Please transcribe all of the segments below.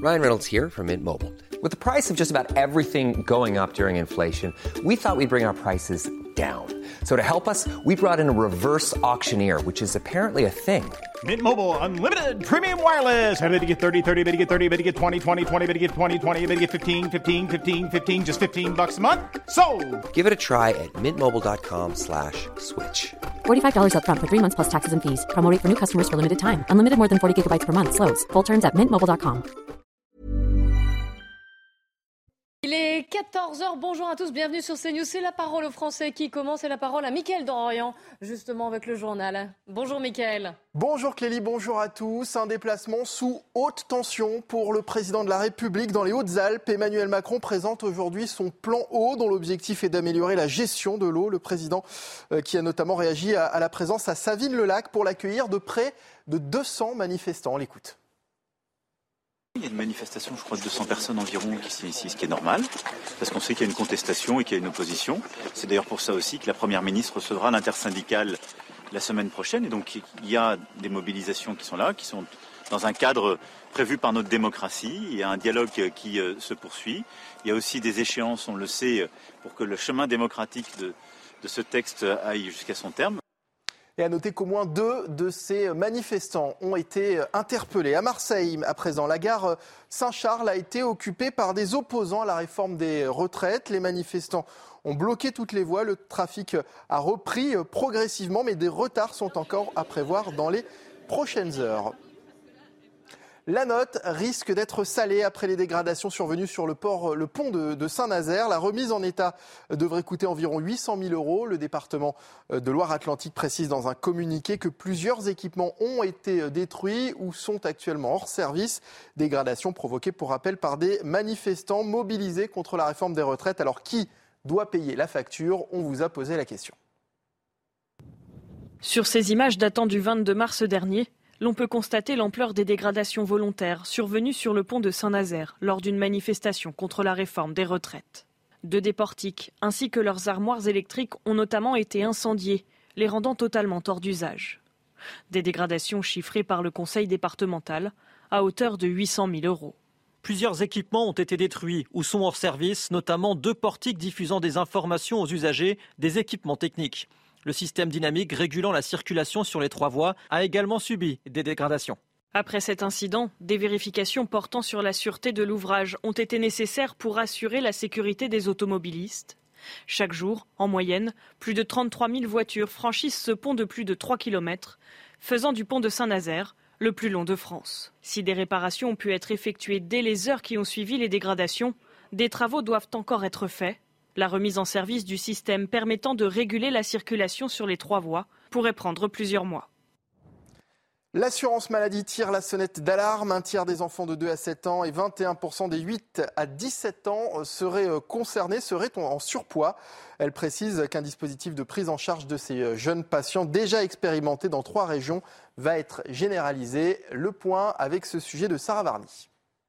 Ryan Reynolds here from Mint Mobile. With the price of just about everything going up during inflation, we thought we'd bring our prices down. So to help us, we brought in a reverse auctioneer, which is apparently a thing. Mint Mobile Unlimited Premium Wireless. How to get 30, 30, how to get 30, how to get 20, 20, 20, how to get 20, 20, how to get 15, 15, 15, 15, just $15 a month? Sold! Give it a try at mintmobile.com/switch. $45 up front for 3 months plus taxes and fees. Promo rate for new customers for limited time. Unlimited more than 40 gigabytes per month. Slows full terms at mintmobile.com. Il est 14h, bonjour à tous, bienvenue sur CNews. C'est la parole aux Français qui commence et la parole à Mickaël Dorian, justement avec le journal. Bonjour Mickaël. Bonjour Clélie, bonjour à tous. Un déplacement sous haute tension pour le président de la République dans les Hautes-Alpes. Emmanuel Macron présente aujourd'hui son plan eau dont l'objectif est d'améliorer la gestion de l'eau. Le président qui a notamment réagi à la présence à Savines-le-Lac pour l'accueillir de près de 200 manifestants. On l'écoute. Il y a une manifestation, je crois, de 200 personnes environ qui sont ici, ce qui est normal, parce qu'on sait qu'il y a une contestation et qu'il y a une opposition. C'est d'ailleurs pour ça aussi que la Première ministre recevra l'intersyndicale la semaine prochaine. Et donc il y a des mobilisations qui sont là, qui sont dans un cadre prévu par notre démocratie. Il y a un dialogue qui se poursuit. Il y a aussi des échéances, on le sait, pour que le chemin démocratique de ce texte aille jusqu'à son terme. Et à noter qu'au moins 2 de ces manifestants ont été interpellés. À Marseille, à présent, la gare Saint-Charles a été occupée par des opposants à la réforme des retraites. Les manifestants ont bloqué toutes les voies. Le trafic a repris progressivement, mais des retards sont encore à prévoir dans les prochaines heures. La note risque d'être salée après les dégradations survenues sur le pont de Saint-Nazaire. La remise en état devrait coûter environ 800 000 €. Le département de Loire-Atlantique précise dans un communiqué que plusieurs équipements ont été détruits ou sont actuellement hors service. Dégradations provoquées, pour rappel, par des manifestants mobilisés contre la réforme des retraites. Alors qui doit payer la facture ? On vous a posé la question. Sur ces images datant du 22 mars dernier, l'on peut constater l'ampleur des dégradations volontaires survenues sur le pont de Saint-Nazaire lors d'une manifestation contre la réforme des retraites. 2 des portiques ainsi que leurs armoires électriques ont notamment été incendiées, les rendant totalement hors d'usage. Des dégradations chiffrées par le conseil départemental à hauteur de 800 000 €. Plusieurs équipements ont été détruits ou sont hors service, notamment 2 portiques diffusant des informations aux usagers, des équipements techniques. Le système dynamique régulant la circulation sur les 3 voies a également subi des dégradations. Après cet incident, des vérifications portant sur la sûreté de l'ouvrage ont été nécessaires pour assurer la sécurité des automobilistes. Chaque jour, en moyenne, plus de 33 000 voitures franchissent ce pont de plus de 3 km, faisant du pont de Saint-Nazaire le plus long de France. Si des réparations ont pu être effectuées dès les heures qui ont suivi les dégradations, des travaux doivent encore être faits. La remise en service du système permettant de réguler la circulation sur les 3 voies pourrait prendre plusieurs mois. L'assurance maladie tire la sonnette d'alarme. Un tiers des enfants de 2 à 7 ans et 21% des 8 à 17 ans seraient concernés, seraient en surpoids. Elle précise qu'un dispositif de prise en charge de ces jeunes patients déjà expérimenté dans 3 régions va être généralisé. Le point avec ce sujet de Sarah Varny.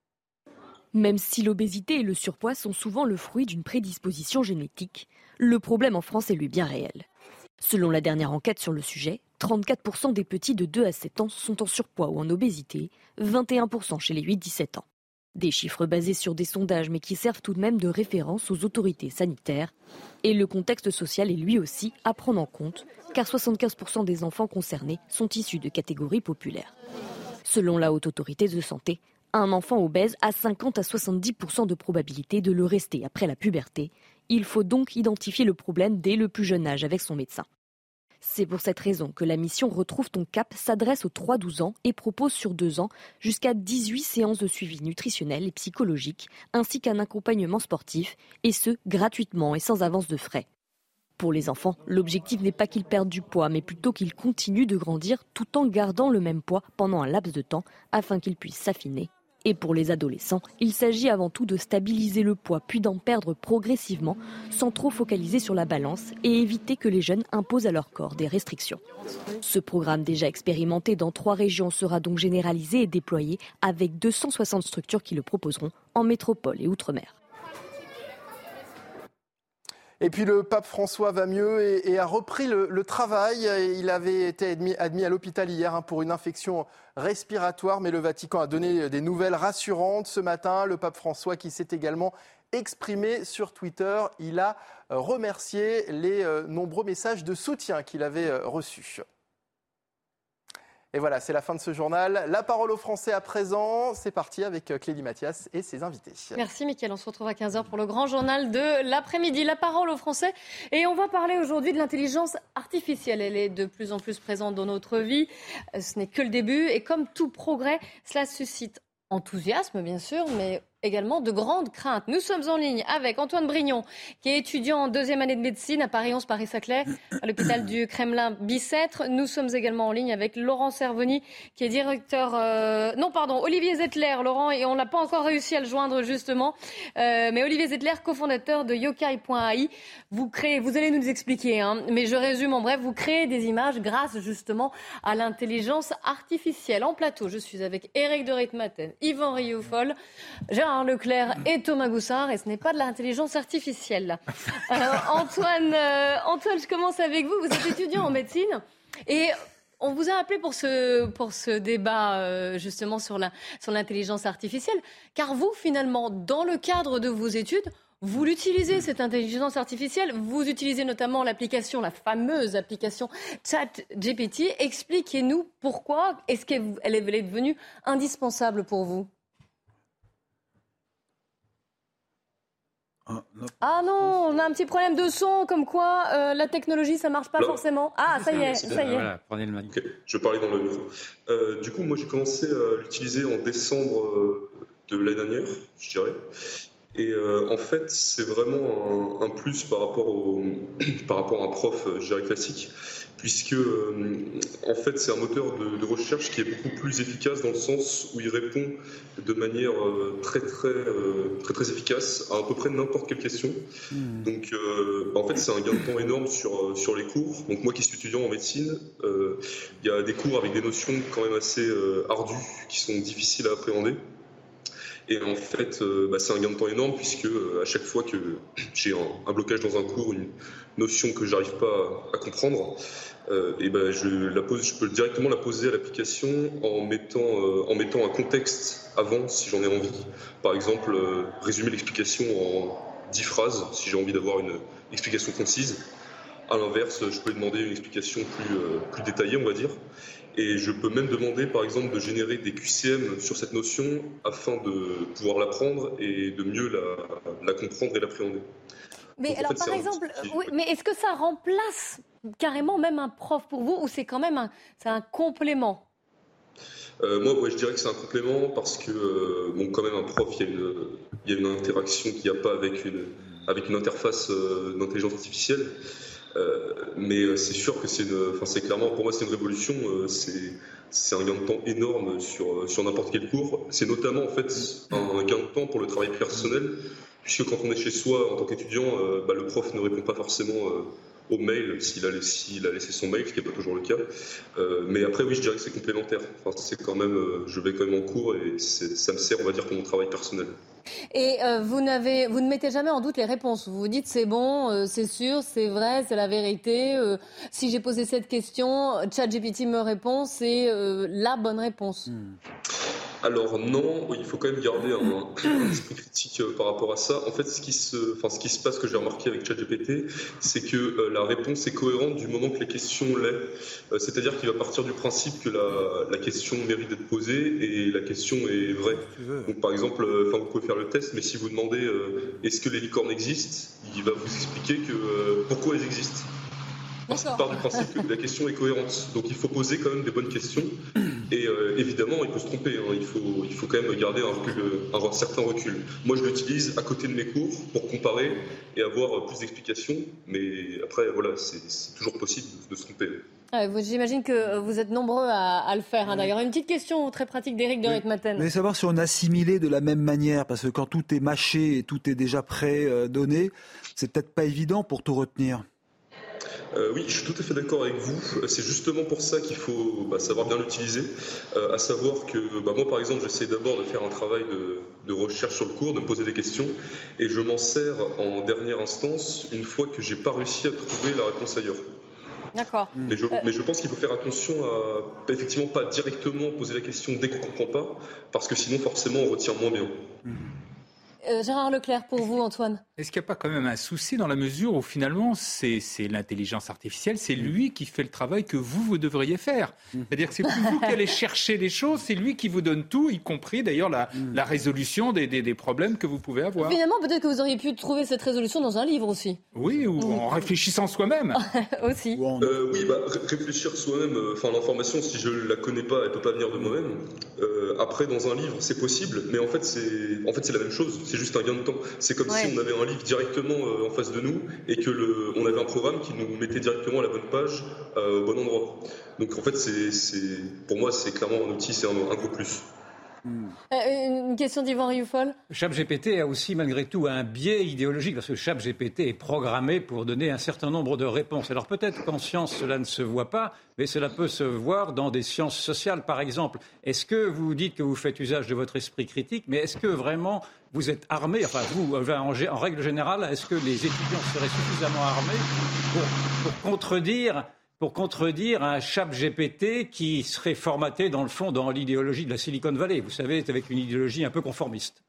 Même si l'obésité et le surpoids sont souvent le fruit d'une prédisposition génétique, le problème en France est lui bien réel. Selon la dernière enquête sur le sujet, 34% des petits de 2 à 7 ans sont en surpoids ou en obésité, 21% chez les 8-17 ans. Des chiffres basés sur des sondages mais qui servent tout de même de référence aux autorités sanitaires. Et le contexte social est lui aussi à prendre en compte, car 75% des enfants concernés sont issus de catégories populaires. Selon la Haute Autorité de Santé, un enfant obèse a 50 à 70% de probabilité de le rester après la puberté. Il faut donc identifier le problème dès le plus jeune âge avec son médecin. C'est pour cette raison que la mission Retrouve ton cap s'adresse aux 3-12 ans et propose sur 2 ans jusqu'à 18 séances de suivi nutritionnel et psychologique, ainsi qu'un accompagnement sportif, et ce, gratuitement et sans avance de frais. Pour les enfants, l'objectif n'est pas qu'ils perdent du poids, mais plutôt qu'ils continuent de grandir tout en gardant le même poids pendant un laps de temps afin qu'ils puissent s'affiner. Et pour les adolescents, il s'agit avant tout de stabiliser le poids puis d'en perdre progressivement sans trop focaliser sur la balance et éviter que les jeunes imposent à leur corps des restrictions. Ce programme déjà expérimenté dans 3 régions sera donc généralisé et déployé avec 260 structures qui le proposeront en métropole et outre-mer. Et puis le pape François va mieux et a repris le travail. Il avait été admis à l'hôpital hier pour une infection respiratoire, mais le Vatican a donné des nouvelles rassurantes ce matin. Le pape François qui s'est également exprimé sur Twitter, il a remercié les nombreux messages de soutien qu'il avait reçus. Et voilà, c'est la fin de ce journal. La parole aux Français à présent. C'est parti avec Clélie Mathias et ses invités. Merci Mickaël, on se retrouve à 15h pour le grand journal de l'après-midi. La parole aux Français. Et on va parler aujourd'hui de l'intelligence artificielle. Elle est de plus en plus présente dans notre vie. Ce n'est que le début. Et comme tout progrès, cela suscite enthousiasme bien sûr, mais également de grandes craintes. Nous sommes en ligne avec Antoine Brignon, qui est étudiant en 2e année de médecine à Paris 11, Paris-Saclay, à l'hôpital du Kremlin-Bicêtre. Nous sommes également en ligne avec Laurent Cervoni, qui est directeur... Olivier Zettler, Laurent, et on n'a pas encore réussi à le joindre justement. Mais Olivier Zettler, cofondateur de Yokai.ai. Vous allez nous expliquer, mais je résume en bref, vous créez des images grâce justement à l'intelligence artificielle. En plateau, je suis avec Éric de Ritmaten, Yvan Rioufol, Gérard Leclerc et Thomas Goussard, et ce n'est pas de l'intelligence artificielle. Antoine, je commence avec vous. Vous êtes étudiant en médecine et on vous a appelé pour ce débat justement sur l'intelligence artificielle, car vous, finalement, dans le cadre de vos études, vous l'utilisez, cette intelligence artificielle. Vous utilisez notamment l'application, la fameuse application ChatGPT. Expliquez-nous pourquoi est-ce qu'elle est devenue indispensable pour vous ? Ah non, on a un petit problème de son, comme quoi la technologie, ça marche pas forcément. Ah, ça y est. Voilà, prenez le mic. Okay. Je parlais dans le micro. Du coup, moi, j'ai commencé à l'utiliser en décembre de l'année dernière, je dirais. Et en fait, c'est vraiment un plus par rapport à un prof, je dirais, classique, puisque en fait, c'est un moteur de recherche qui est beaucoup plus efficace dans le sens où il répond de manière très efficace à peu près n'importe quelle question. Donc, en fait, c'est un gain de temps énorme sur les cours. Donc, moi qui suis étudiant en médecine, il y a des cours avec des notions quand même assez ardues, qui sont difficiles à appréhender. Et en fait, c'est un gain de temps énorme puisque à chaque fois que j'ai un blocage dans un cours, une notion que j'arrive pas à comprendre, je peux directement la poser à l'application en mettant un contexte avant si j'en ai envie. Par exemple, résumer l'explication en 10 phrases si j'ai envie d'avoir une explication concise. À l'inverse, je peux lui demander une explication plus détaillée, on va dire. Et je peux même demander, par exemple, de générer des QCM sur cette notion afin de pouvoir l'apprendre et de mieux la comprendre et l'appréhender. Mais donc, alors, en fait, par exemple, mais est-ce que ça remplace carrément même un prof pour vous, ou c'est quand même c'est un complément ? Moi, je dirais que c'est un complément parce que, quand même, un prof, il y a une interaction qu'il n'y a pas avec une interface d'intelligence artificielle. Mais c'est sûr que c'est clairement, pour moi, c'est une révolution. C'est un gain de temps énorme sur n'importe quel cours. C'est notamment, en fait, un gain de temps pour le travail personnel, puisque quand on est chez soi en tant qu'étudiant, le prof ne répond pas forcément au mail s'il a laissé son mail, ce qui n'est pas toujours le cas. Mais après, oui, je dirais que c'est complémentaire. Enfin, c'est quand même, je vais quand même en cours et ça me sert, on va dire, pour mon travail personnel. Et vous ne mettez jamais en doute les réponses. Vous vous dites c'est bon, c'est sûr, c'est vrai, c'est la vérité. Si j'ai posé cette question, ChatGPT me répond, c'est la bonne réponse. Alors non, il faut quand même garder un esprit critique par rapport à ça. En fait, ce qui se passe, que j'ai remarqué avec ChatGPT, c'est que la réponse est cohérente du moment que la question l'est. C'est-à-dire qu'il va partir du principe que la question mérite d'être posée et la question est vraie. Donc par exemple, vous pouvez faire le test, mais si vous demandez est-ce que les licornes existent, il va vous expliquer pourquoi elles existent. Parce qu'il part du principe que la question est cohérente. Donc il faut poser quand même des bonnes questions. Et évidemment, il peut se tromper. Il faut quand même garder un certain recul. Moi, je l'utilise à côté de mes cours pour comparer et avoir plus d'explications. Mais après, voilà, c'est toujours possible de se tromper. J'imagine que vous êtes nombreux à le faire. D'ailleurs, une petite question très pratique d'Éric de Ritmaten. Mais savoir si on assimilait de la même manière, parce que quand tout est mâché et tout est déjà pré-donné, c'est peut-être pas évident pour tout retenir. Oui, je suis tout à fait d'accord avec vous. C'est justement pour ça qu'il faut savoir bien l'utiliser. À savoir que moi, par exemple, j'essaie d'abord de faire un travail de recherche sur le cours, de me poser des questions, et je m'en sers en dernière instance une fois que j'ai pas réussi à trouver la réponse ailleurs. D'accord. Mais je pense qu'il faut faire attention à effectivement pas directement poser la question dès qu'on comprend pas, parce que sinon forcément on retient moins bien. Gérard Leclerc, pour vous, Antoine. Est-ce qu'il n'y a pas quand même un souci dans la mesure où finalement c'est l'intelligence artificielle, c'est lui qui fait le travail que vous devriez faire. C'est-à-dire que c'est plus vous qui allez chercher les choses, c'est lui qui vous donne tout, y compris d'ailleurs la résolution des problèmes que vous pouvez avoir. Finalement, peut-être que vous auriez pu trouver cette résolution dans un livre aussi. Oui, ou en réfléchissant soi-même. Aussi. Oui, réfléchir soi-même, l'information, si je la connais pas, elle peut pas venir de moi-même. Après, dans un livre, c'est possible, mais en fait, c'est la même chose. C'est juste un gain de temps. C'est comme si on avait un livre directement en face de nous et que on avait un programme qui nous mettait directement à la bonne page, au bon endroit. Donc en fait, pour moi, c'est clairement un outil, c'est un gros plus. Une question d'Yvan Rioufol. ChatGPT a aussi malgré tout un biais idéologique parce que ChatGPT est programmé pour donner un certain nombre de réponses. Alors peut-être qu'en sciences cela ne se voit pas, mais cela peut se voir dans des sciences sociales par exemple. Est-ce que vous dites que vous faites usage de votre esprit critique, mais est-ce que vraiment vous êtes armé, enfin vous, en règle générale, est-ce que les étudiants seraient suffisamment armés pour contredire un ChatGPT qui serait formaté, dans le fond, dans l'idéologie de la Silicon Valley. Vous savez, avec une idéologie un peu conformiste.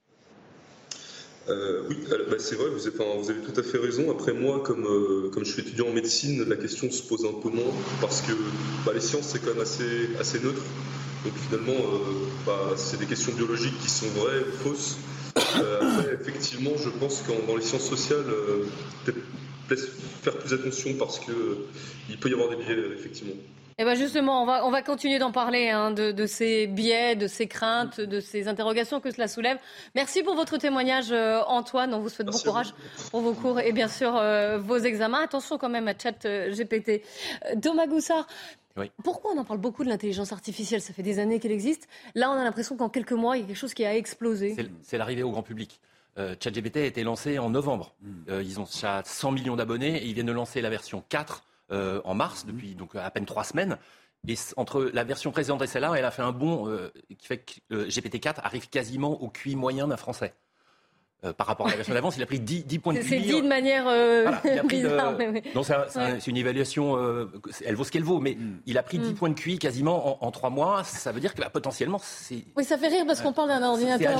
Oui, c'est vrai, vous avez tout à fait raison. Après moi, comme je suis étudiant en médecine, la question se pose un peu moins, parce que les sciences, c'est quand même assez neutre. Donc finalement, c'est des questions biologiques qui sont vraies ou fausses. Après, effectivement, je pense que dans les sciences sociales, peut-être faire plus attention parce qu'il peut y avoir des biais, effectivement. Et bien justement, on va continuer d'en parler, de ces biais, de ces craintes, de ces interrogations que cela soulève. Merci pour votre témoignage, Antoine. On vous souhaite bon courage pour vos cours et bien sûr vos examens. Attention quand même à ChatGPT. Thomas Goussard, oui. Pourquoi on en parle beaucoup de l'intelligence artificielle ? Ça fait des années qu'elle existe. Là, on a l'impression qu'en quelques mois, il y a quelque chose qui a explosé. C'est l'arrivée au grand public. ChatGPT a été lancé en novembre. Ils ont 100 millions d'abonnés et ils viennent de lancer la version 4 en mars, depuis donc à peine 3 semaines. Et entre la version précédente et celle-là, elle a fait un bond qui fait que GPT-4 arrive quasiment au QI moyen d'un Français. Par rapport à la version d'avance, il a pris 10 points de QI. C'est dit de manière bizarre. Non, c'est une évaluation, elle vaut ce qu'elle vaut, mais il a pris 10 points de QI quasiment en 3 mois. Ça veut dire que potentiellement, c'est... Oui, ça fait rire parce qu'on parle d'un ordinateur.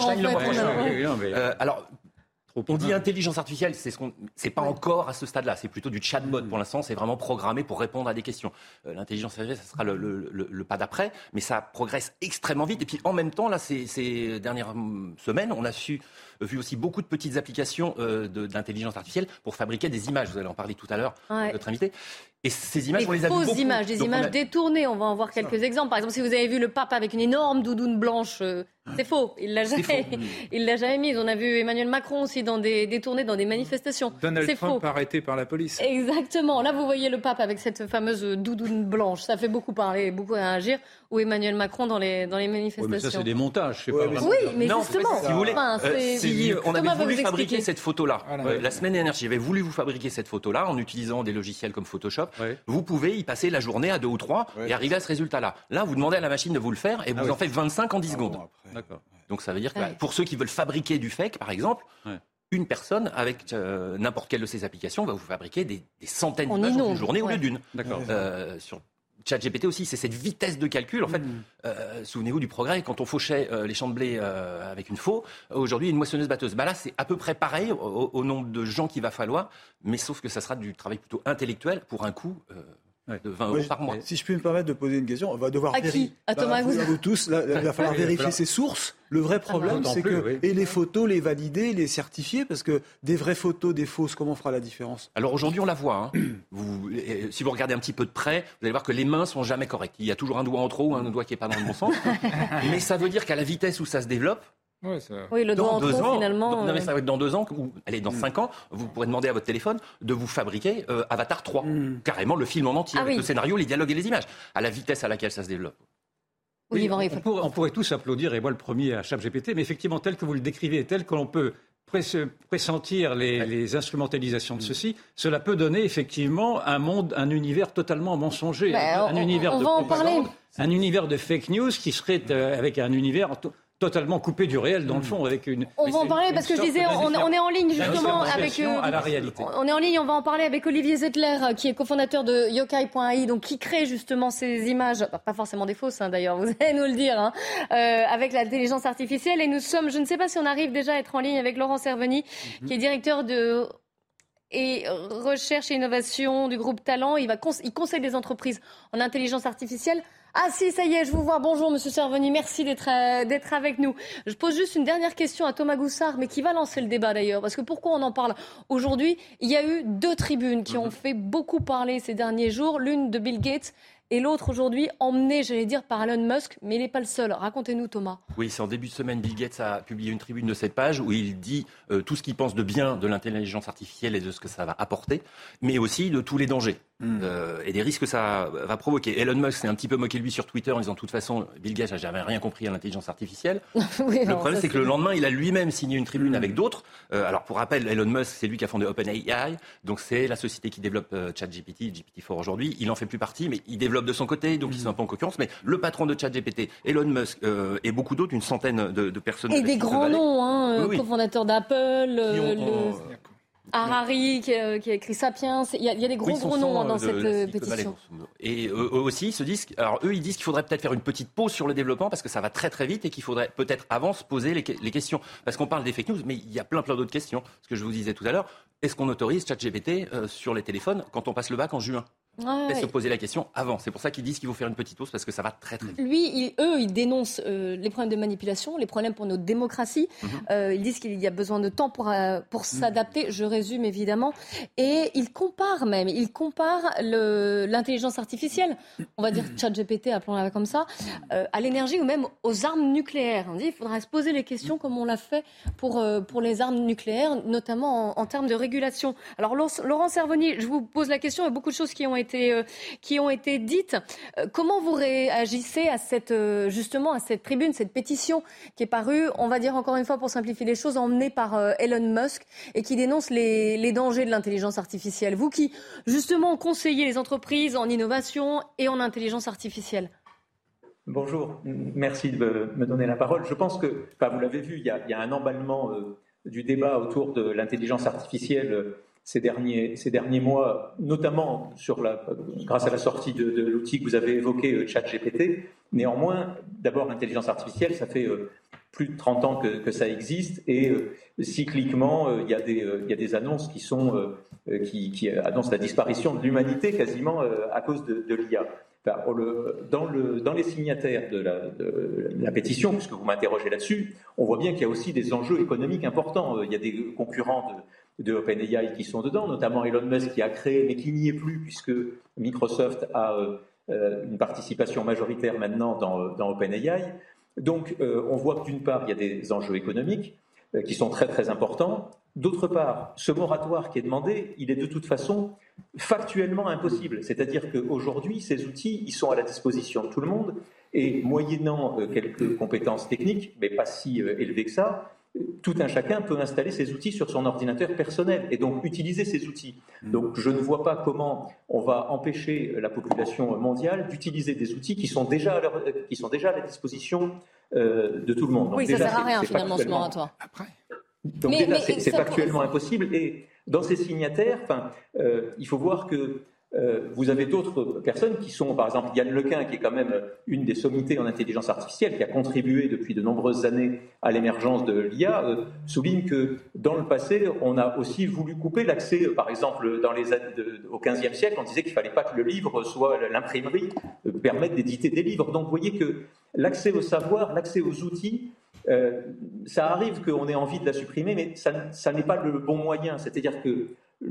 Alors, on dit intelligence artificielle, c'est pas encore à ce stade-là, c'est plutôt du chatbot pour l'instant, c'est vraiment programmé pour répondre à des questions. L'intelligence artificielle, ça sera le pas d'après, mais ça progresse extrêmement vite. Et puis en même temps, là, ces dernières semaines, on a vu aussi beaucoup de petites applications d'intelligence artificielle pour fabriquer des images. Vous allez en parler tout à l'heure, notre invité. Et ces images, on les a vues beaucoup. Des images détournées, on va en voir quelques exemples. Par exemple, si vous avez vu le pape avec une énorme doudoune blanche, c'est faux. Il l'a jamais mise. On a vu Emmanuel Macron aussi détourné dans des manifestations. Donald Trump arrêté par la police. Exactement. Là, vous voyez le pape avec cette fameuse doudoune blanche. Ça fait beaucoup parler, beaucoup réagir. Ou Emmanuel Macron dans les manifestations. Oui, mais ça, c'est des montages. Oui, mais justement. Si vous voulez, on avait voulu fabriquer cette photo-là. La semaine dernière, j'avais voulu vous fabriquer cette photo-là en utilisant des logiciels comme Photoshop. Ouais. Vous pouvez y passer la journée à 2 ou 3 et arriver à ce résultat-là. Là, vous demandez à la machine de vous le faire et vous en faites 25 en 10 secondes. D'accord. Donc ça veut dire que pour ceux qui veulent fabriquer du fake, par exemple, une personne avec n'importe quelle de ces applications va vous fabriquer des centaines d'images en une journée au lieu d'une. D'accord. Sur ChatGPT aussi, c'est cette vitesse de calcul. En fait, souvenez-vous du progrès, quand on fauchait les champs de blé avec une faux, aujourd'hui une moissonneuse-batteuse. Là, c'est à peu près pareil au nombre de gens qu'il va falloir, mais sauf que ça sera du travail plutôt intellectuel pour un coût de 20 € par mois. Si je peux me permettre de poser une question, on va devoir vérifier. À Thomas vous tous, là, il va falloir vérifier ses sources. Le vrai problème, c'est que et les photos, les valider, les certifier, parce que des vraies photos, des fausses, comment on fera la différence ? Alors aujourd'hui, on la voit. Si vous regardez un petit peu de près, vous allez voir que les mains sont jamais correctes. Il y a toujours un doigt en trop ou un doigt qui est pas dans le bon sens. Mais ça veut dire qu'à la vitesse où ça se développe, oui, le doigt en trop, finalement. Non, mais ça va être dans 2 ans, ou allez, dans 5 ans, vous pourrez demander à votre téléphone de vous fabriquer Avatar 3. Carrément le film en entier, avec le scénario, les dialogues et les images, à la vitesse à laquelle ça se développe. Oui, on pourrait tous applaudir, et moi le premier, à ChatGPT, mais effectivement, tel que vous le décrivez, tel que l'on peut pressentir les instrumentalisations de ceci, cela peut donner effectivement un univers totalement mensonger, un univers de propagande, un univers de fake news qui serait avec un univers totalement coupé du réel dans le fond, avec une. On va en parler parce que je disais, on est en ligne justement avec. À la réalité. On est en ligne, on va en parler avec Olivier Zettler, qui est cofondateur de Yokai.ai, donc qui crée justement ces images, pas forcément des fausses d'ailleurs, vous allez nous le dire, avec l'intelligence artificielle. Et nous sommes, je ne sais pas si on arrive déjà à être en ligne avec Laurent Serveny, qui est directeur de recherche et innovation du groupe Talent. Il conseille des entreprises en intelligence artificielle. Ah si, ça y est, je vous vois. Bonjour Monsieur Serveny, merci d'être avec nous. Je pose juste une dernière question à Thomas Goussard, mais qui va lancer le débat d'ailleurs, parce que pourquoi on en parle aujourd'hui ? Il y a eu 2 tribunes qui ont fait beaucoup parler ces derniers jours, l'une de Bill Gates et l'autre aujourd'hui emmenée, j'allais dire, par Elon Musk, mais il n'est pas le seul. Racontez-nous Thomas. Oui, c'est en début de semaine, Bill Gates a publié une tribune de 7 pages où il dit tout ce qu'il pense de bien de l'intelligence artificielle et de ce que ça va apporter, mais aussi de tous les dangers. Et des risques que ça va provoquer. Elon Musk s'est un petit peu moqué de lui sur Twitter en disant de toute façon, Bill Gates n'a jamais rien compris à l'intelligence artificielle. Oui, le problème, c'est que le lendemain, il a lui-même signé une tribune avec d'autres. Alors, pour rappel, Elon Musk, c'est lui qui a fondé OpenAI. Donc, c'est la société qui développe ChatGPT, GPT-4 aujourd'hui. Il n'en fait plus partie, mais il développe de son côté, donc ils sont un peu en concurrence. Mais le patron de ChatGPT, Elon Musk, et beaucoup d'autres, une centaine de personnes. Et des grands noms, cofondateurs d'Apple, Harari qui a écrit Sapiens, il y a des gros noms dans cette pétition. Et eux aussi, ils se disent, alors eux, ils disent qu'il faudrait peut-être faire une petite pause sur le développement parce que ça va très très vite et qu'il faudrait peut-être avant se poser les questions. Parce qu'on parle des fake news, mais il y a plein d'autres questions. Ce que je vous disais tout à l'heure, est-ce qu'on autorise ChatGPT sur les téléphones quand on passe le bac en juin ? Peut-être se poser la question avant. C'est pour ça qu'ils disent qu'il faut faire une petite pause parce que ça va très très vite. Ils dénoncent les problèmes de manipulation, les problèmes pour notre démocratie. Ils disent qu'il y a besoin de temps pour s'adapter. Je résume évidemment. Et ils comparent l'intelligence artificielle, on va dire ChatGPT, appelons-la comme ça, à l'énergie ou même aux armes nucléaires. On dit qu'il faudra se poser les questions comme on l'a fait pour les armes nucléaires, notamment en termes de régulation. Alors Laurent Serveny, je vous pose la question, il y a beaucoup de choses qui ont été dites. Comment vous réagissez à cette tribune, cette pétition qui est parue, on va dire encore une fois pour simplifier les choses, emmenée par Elon Musk et qui dénonce les dangers de l'intelligence artificielle. Vous qui, justement, conseillez les entreprises en innovation et en intelligence artificielle. Bonjour, merci de me donner la parole. Je pense que, vous l'avez vu, il y a un emballement du débat autour de l'intelligence artificielle ces derniers mois, notamment grâce à la sortie de l'outil que vous avez évoqué, ChatGPT. Néanmoins, d'abord, l'intelligence artificielle, ça fait plus de 30 ans que ça existe et cycliquement, il y a des annonces qui annoncent la disparition de l'humanité quasiment à cause de l'IA. Dans les signataires de la pétition, puisque vous m'interrogez là-dessus, on voit bien qu'il y a aussi des enjeux économiques importants. Il y a des concurrents de OpenAI qui sont dedans, notamment Elon Musk qui a créé, mais qui n'y est plus, puisque Microsoft a une participation majoritaire maintenant dans OpenAI. Donc, on voit que d'une part, il y a des enjeux économiques qui sont très très importants. D'autre part, ce moratoire qui est demandé, il est de toute façon factuellement impossible. C'est-à-dire qu'aujourd'hui, ces outils, ils sont à la disposition de tout le monde et moyennant quelques compétences techniques, mais pas si élevées que ça, tout un chacun peut installer ces outils sur son ordinateur personnel et donc utiliser ces outils. Donc je ne vois pas comment on va empêcher la population mondiale d'utiliser des outils qui sont déjà à la disposition de tout le monde. Donc oui, ça ne sert à rien finalement ce moratoire. Donc c'est factuellement impossible. Et dans ces signataires, il faut voir que vous avez d'autres personnes qui sont, par exemple, Yann Lequin, qui est quand même une des sommités en intelligence artificielle, qui a contribué depuis de nombreuses années à l'émergence de l'IA, souligne que dans le passé, on a aussi voulu couper l'accès, par exemple, au XVe siècle, on disait qu'il ne fallait pas que le livre soit l'imprimerie, permette d'éditer des livres. Donc vous voyez que l'accès au savoir, l'accès aux outils, ça arrive qu'on ait envie de la supprimer, mais ça n'est pas le bon moyen. C'est-à-dire que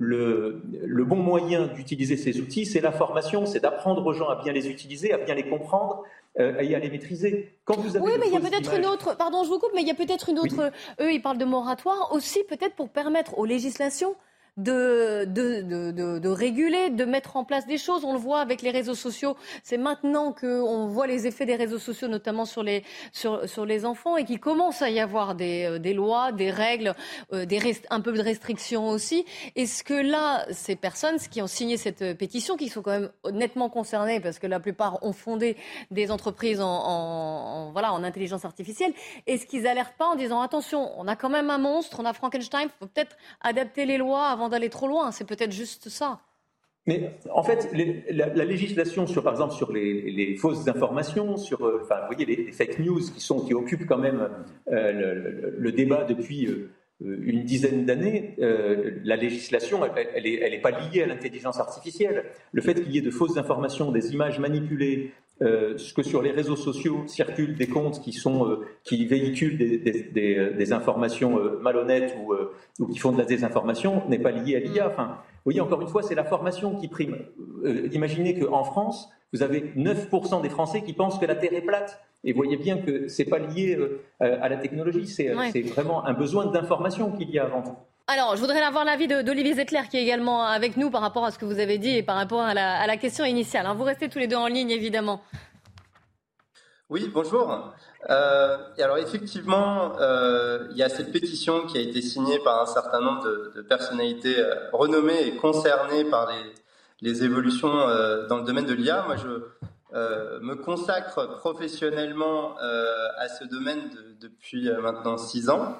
le bon moyen d'utiliser ces outils, c'est la formation, c'est d'apprendre aux gens à bien les utiliser, à bien les comprendre et à les maîtriser. Quand vous avez mais il y a peut-être une autre, pardon je vous coupe, mais il y a peut-être une autre, eux ils parlent de moratoire aussi peut-être pour permettre aux législations de réguler, de mettre en place des choses. On le voit avec les réseaux sociaux. C'est maintenant qu'on voit les effets des réseaux sociaux, notamment sur les enfants, et qu'il commence à y avoir des lois, des règles, un peu de restrictions aussi. Est-ce que là, ces personnes qui ont signé cette pétition, qui sont quand même nettement concernées, parce que la plupart ont fondé des entreprises en intelligence artificielle, est-ce qu'ils alertent pas en disant attention, on a quand même un monstre, on a Frankenstein, il faut peut-être adapter les lois avant d'aller trop loin. C'est peut-être juste ça. Mais en fait, la législation par exemple sur les fausses informations, sur vous voyez les fake news qui occupent quand même le débat depuis une dizaine d'années, la législation, elle est pas liée à l'intelligence artificielle. Le fait qu'il y ait de fausses informations, des images manipulées, que sur les réseaux sociaux circulent des comptes qui véhiculent des informations malhonnêtes ou qui font de la désinformation, n'est pas lié à l'IA. Enfin, vous voyez, encore une fois, c'est la formation qui prime. Imaginez qu'en France, vous avez 9% des Français qui pensent que la Terre est plate. Et vous voyez bien que c'est pas lié à la technologie, c'est vraiment un besoin d'information qu'il y a avant tout. Alors, je voudrais avoir l'avis d'Olivier Zettler, qui est également avec nous par rapport à ce que vous avez dit et par rapport à la question initiale. Vous restez tous les deux en ligne, évidemment. Oui, bonjour. Alors effectivement, il y a cette pétition qui a été signée par un certain nombre de personnalités renommées et concernées par les évolutions dans le domaine de l'IA. Moi, je me consacre professionnellement à ce domaine depuis maintenant 6 ans.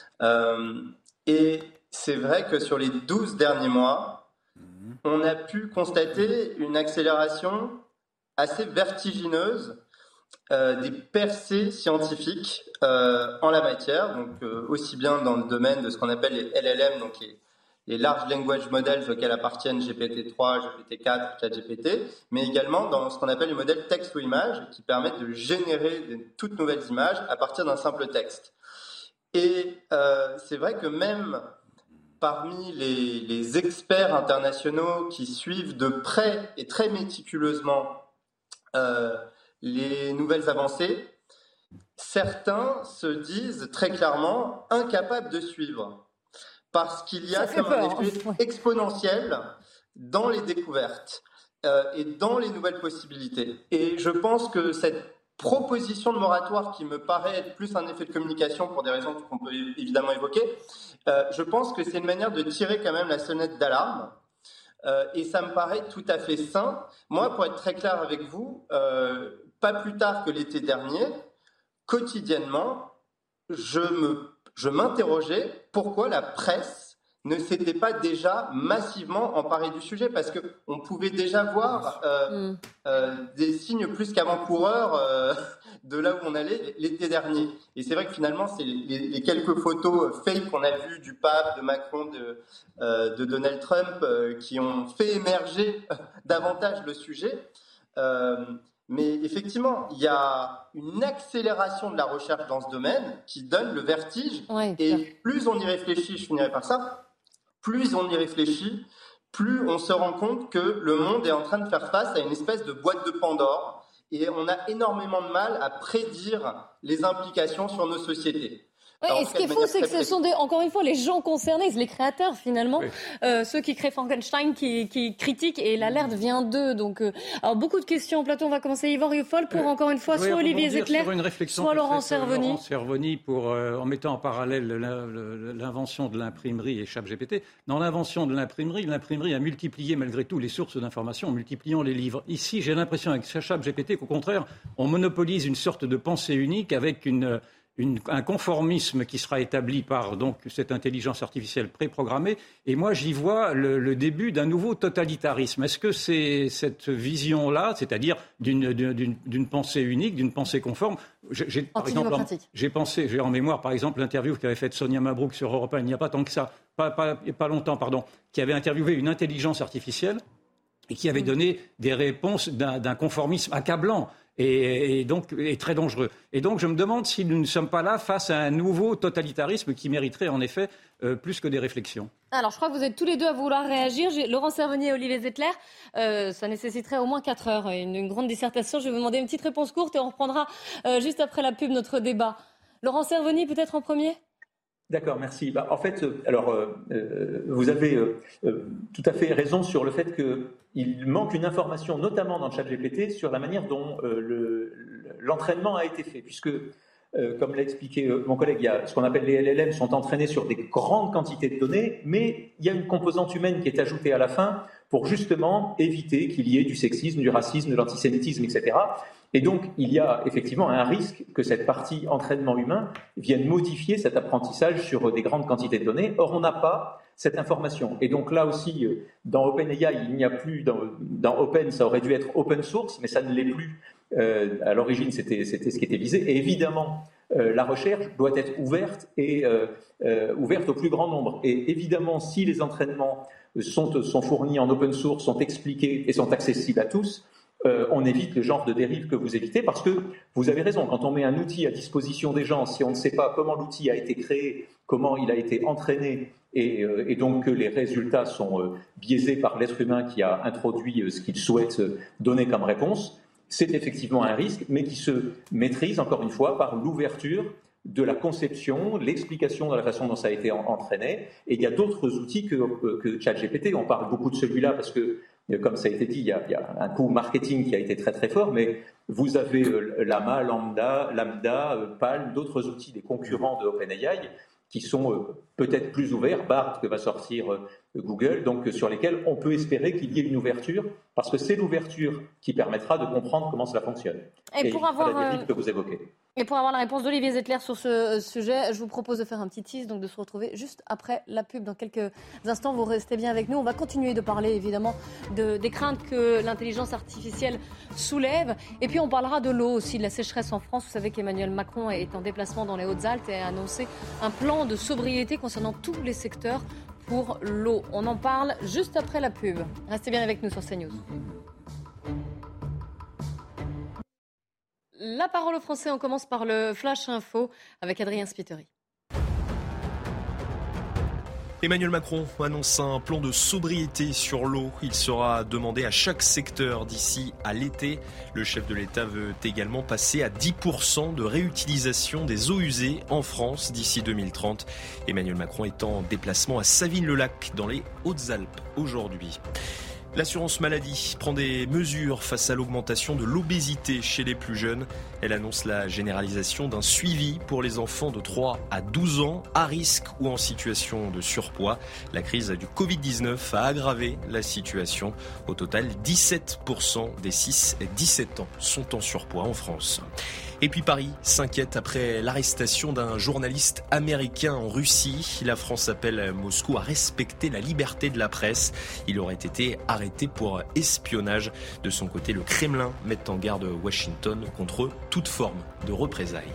Et c'est vrai que sur les 12 derniers mois, on a pu constater une accélération assez vertigineuse des percées scientifiques en la matière, donc aussi bien dans le domaine de ce qu'on appelle les LLM, donc les Large Language Models auxquels appartiennent GPT-3, GPT-4, ChatGPT, mais également dans ce qu'on appelle les modèles texte ou image, qui permettent de générer de toutes nouvelles images à partir d'un simple texte. Et c'est vrai que même parmi les experts internationaux qui suivent de près et très méticuleusement les nouvelles avancées, certains se disent très clairement incapables de suivre. Parce qu'il y a comme un effet exponentiel dans les découvertes et dans les nouvelles possibilités. Et je pense que cette proposition de moratoire, qui me paraît être plus un effet de communication pour des raisons qu'on peut évidemment évoquer, je pense que c'est une manière de tirer quand même la sonnette d'alarme. Et ça me paraît tout à fait sain. Moi, pour être très clair avec vous, pas plus tard que l'été dernier, quotidiennement, je m'interrogeais pourquoi la presse ne s'était pas déjà massivement emparée du sujet, parce qu'on pouvait déjà voir des signes plus qu'avant-coureurs de là où on allait l'été dernier. Et c'est vrai que finalement, c'est les quelques photos fake qu'on a vues du pape, de Macron, de Donald Trump, qui ont fait émerger davantage le sujet. Mais effectivement, il y a une accélération de la recherche dans ce domaine qui donne le vertige. Et plus on y réfléchit, je finirai par ça, plus on y réfléchit, plus on se rend compte que le monde est en train de faire face à une espèce de boîte de Pandore. Et on a énormément de mal à prédire les implications sur nos sociétés. Et ce qui est fou, c'est que ce sont encore une fois les gens concernés, les créateurs finalement, ceux qui créent Frankenstein, qui critiquent, et l'alerte vient d'eux. Donc, alors beaucoup de questions en plateau. On va commencer Yvan Rioufol pour encore une fois soit Olivier Zettler, soit Laurent Cervoni. Laurent Cervoni en mettant en parallèle l'invention de l'imprimerie et ChatGPT. Dans l'invention de l'imprimerie a multiplié malgré tout les sources d'information en multipliant les livres. Ici, j'ai l'impression avec ChatGPT qu'au contraire, on monopolise une sorte de pensée unique avec un conformisme qui sera établi par donc cette intelligence artificielle préprogrammée. Et moi, j'y vois le début d'un nouveau totalitarisme. Est-ce que c'est cette vision-là, c'est-à-dire d'une pensée unique, d'une pensée conforme? J'ai en mémoire, par exemple, l'interview qu'avait faite Sonia Mabrouk sur Europe 1, il n'y a pas tant que ça, pas longtemps, qui avait interviewé une intelligence artificielle et qui avait donné des réponses d'un conformisme accablant. Et donc est très dangereux. Et donc je me demande si nous ne sommes pas là face à un nouveau totalitarisme qui mériterait en effet plus que des réflexions. Alors je crois que vous êtes tous les deux à vouloir réagir. Laurent Cervoni et Olivier Zettler, ça nécessiterait au moins 4 heures, une grande dissertation. Je vais vous demander une petite réponse courte et on reprendra juste après la pub notre débat. Laurent Cervoni peut-être en premier ? D'accord, merci. En fait, vous avez tout à fait raison sur le fait qu'il manque une information, notamment dans le ChatGPT, sur la manière dont l'entraînement a été fait, puisque, comme l'a expliqué mon collègue, il y a ce qu'on appelle les LLM sont entraînés sur des grandes quantités de données, mais il y a une composante humaine qui est ajoutée à la fin pour justement éviter qu'il y ait du sexisme, du racisme, de l'antisémitisme, etc. Et donc, il y a effectivement un risque que cette partie entraînement humain vienne modifier cet apprentissage sur des grandes quantités de données. Or, on n'a pas cette information. Et donc là aussi, dans OpenAI, il n'y a plus, dans Open, ça aurait dû être open source, mais ça ne l'est plus. À l'origine, c'était ce qui était visé. Et évidemment, la recherche doit être ouverte et ouverte au plus grand nombre. Et évidemment, si les entraînements sont fournis en open source, sont expliqués et sont accessibles à tous, on évite le genre de dérive que vous évitez, parce que vous avez raison, quand on met un outil à disposition des gens, si on ne sait pas comment l'outil a été créé, comment il a été entraîné, et donc que les résultats sont biaisés par l'être humain qui a introduit ce qu'il souhaite donner comme réponse, c'est effectivement un risque, mais qui se maîtrise, encore une fois, par l'ouverture de la conception, l'explication de la façon dont ça a été entraîné. Et il y a d'autres outils que ChatGPT. On parle beaucoup de celui-là parce que, comme ça a été dit, il y a un coût marketing qui a été très très fort, mais vous avez Llama, Lambda, Palm, d'autres outils des concurrents de OpenAI qui sont peut-être plus ouverts, Bard que va sortir Google, donc sur lesquels on peut espérer qu'il y ait une ouverture, parce que c'est l'ouverture qui permettra de comprendre comment cela fonctionne. Et pour avoir la dérive que vous évoquez. Et pour avoir la réponse d'Olivier Zettler sur ce sujet, je vous propose de faire un petit tease, donc de se retrouver juste après la pub. Dans quelques instants, vous restez bien avec nous. On va continuer de parler évidemment des craintes que l'intelligence artificielle soulève. Et puis on parlera de l'eau aussi, de la sécheresse en France. Vous savez qu'Emmanuel Macron est en déplacement dans les Hautes-Alpes et a annoncé un plan de sobriété concernant tous les secteurs pour l'eau. On en parle juste après la pub. Restez bien avec nous sur CNews. La parole aux Français, on commence par le Flash Info avec Adrien Spiteri. Emmanuel Macron annonce un plan de sobriété sur l'eau. Il sera demandé à chaque secteur d'ici à l'été. Le chef de l'État veut également passer à 10% de réutilisation des eaux usées en France d'ici 2030. Emmanuel Macron est en déplacement à Savines-le-Lac dans les Hautes-Alpes aujourd'hui. L'assurance maladie prend des mesures face à l'augmentation de l'obésité chez les plus jeunes. Elle annonce la généralisation d'un suivi pour les enfants de 3 à 12 ans à risque ou en situation de surpoids. La crise du Covid-19 a aggravé la situation. Au total, 17% des 6-17 ans sont en surpoids en France. Et puis Paris s'inquiète après l'arrestation d'un journaliste américain en Russie. La France appelle Moscou à respecter la liberté de la presse. Il aurait été arrêté pour espionnage. De son côté, le Kremlin met en garde Washington contre toute forme de représailles.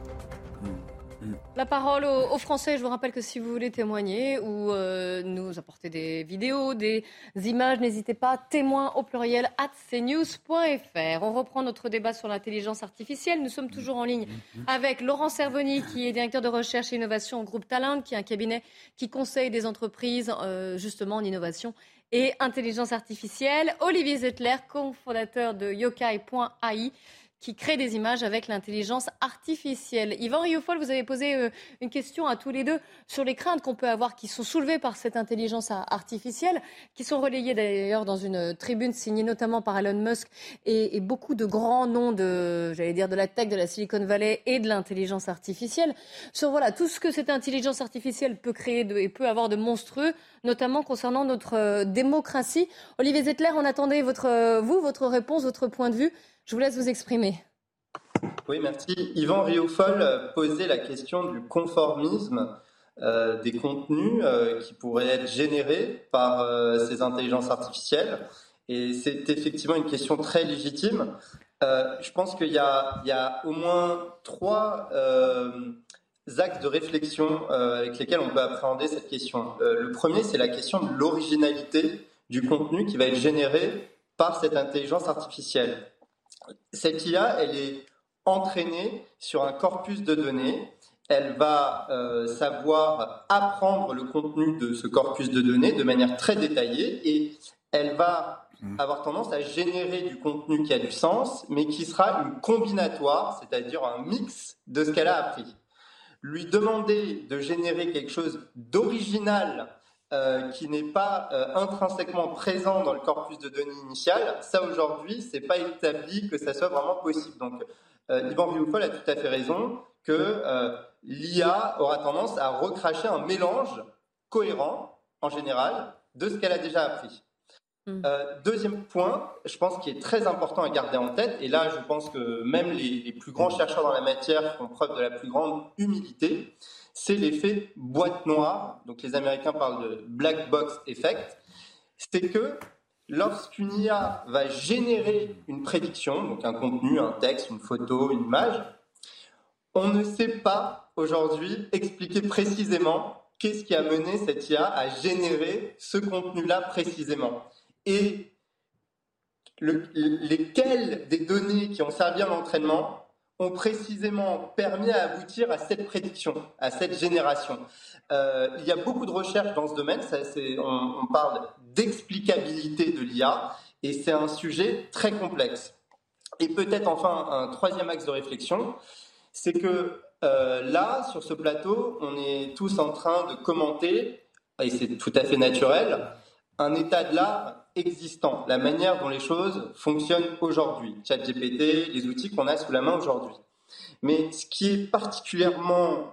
La parole aux Français. Je vous rappelle que si vous voulez témoigner ou nous apporter des vidéos, des images, n'hésitez pas, témoins au pluriel @cnews.fr. On reprend notre débat sur l'intelligence artificielle. Nous sommes toujours en ligne avec Laurent Servoni, qui est directeur de recherche et innovation au groupe Talent, qui est un cabinet qui conseille des entreprises justement en innovation et intelligence artificielle. Olivier Zettler, cofondateur de Yokai.ai, qui crée des images avec l'intelligence artificielle. Yvan Rioufol, vous avez posé une question à tous les deux sur les craintes qu'on peut avoir qui sont soulevées par cette intelligence artificielle, qui sont relayées d'ailleurs dans une tribune signée notamment par Elon Musk et beaucoup de grands noms de la tech, de la Silicon Valley et de l'intelligence artificielle, sur tout ce que cette intelligence artificielle peut créer et peut avoir de monstrueux, notamment concernant notre démocratie. Olivier Zettler, on attendait votre réponse, votre point de vue. Je vous laisse vous exprimer. Oui, merci. Yvan Rioufol posait la question du conformisme des contenus qui pourraient être générés par ces intelligences artificielles. Et c'est effectivement une question très légitime. Je pense qu'il y a au moins 3 axes de réflexion avec lesquels on peut appréhender cette question. Le premier, c'est la question de l'originalité du contenu qui va être généré par cette intelligence artificielle. Cette IA, elle est entraînée sur un corpus de données. Elle va savoir apprendre le contenu de ce corpus de données de manière très détaillée et elle va avoir tendance à générer du contenu qui a du sens, mais qui sera une combinatoire, c'est-à-dire un mix de ce qu'elle a appris. lui demander de générer quelque chose d'original qui n'est pas intrinsèquement présent dans le corpus de données initial, ça aujourd'hui, c'est pas établi que ça soit vraiment possible. Donc, Yvan Rioufol a tout à fait raison que l'IA aura tendance à recracher un mélange cohérent, en général, de ce qu'elle a déjà appris. Deuxième point, je pense qu'il est très important à garder en tête, et là je pense que même les plus grands chercheurs dans la matière font preuve de la plus grande humilité, c'est l'effet boîte noire. Donc les Américains parlent de black box effect. C'est que lorsqu'une IA va générer une prédiction, donc un contenu, un texte, une photo, une image, on ne sait pas aujourd'hui expliquer précisément qu'est-ce qui a mené cette IA à générer ce contenu-là précisément. Et lesquelles des données qui ont servi à l'entraînement ont précisément permis à aboutir à cette prédiction, à cette génération. Il y a beaucoup de recherches dans ce domaine, on parle d'explicabilité de l'IA, et c'est un sujet très complexe. Et peut-être enfin un troisième axe de réflexion, c'est que là, sur ce plateau, on est tous en train de commenter, et c'est tout à fait naturel, un état de l'art existant, la manière dont les choses fonctionnent aujourd'hui, ChatGPT, les outils qu'on a sous la main aujourd'hui. Mais ce qui est particulièrement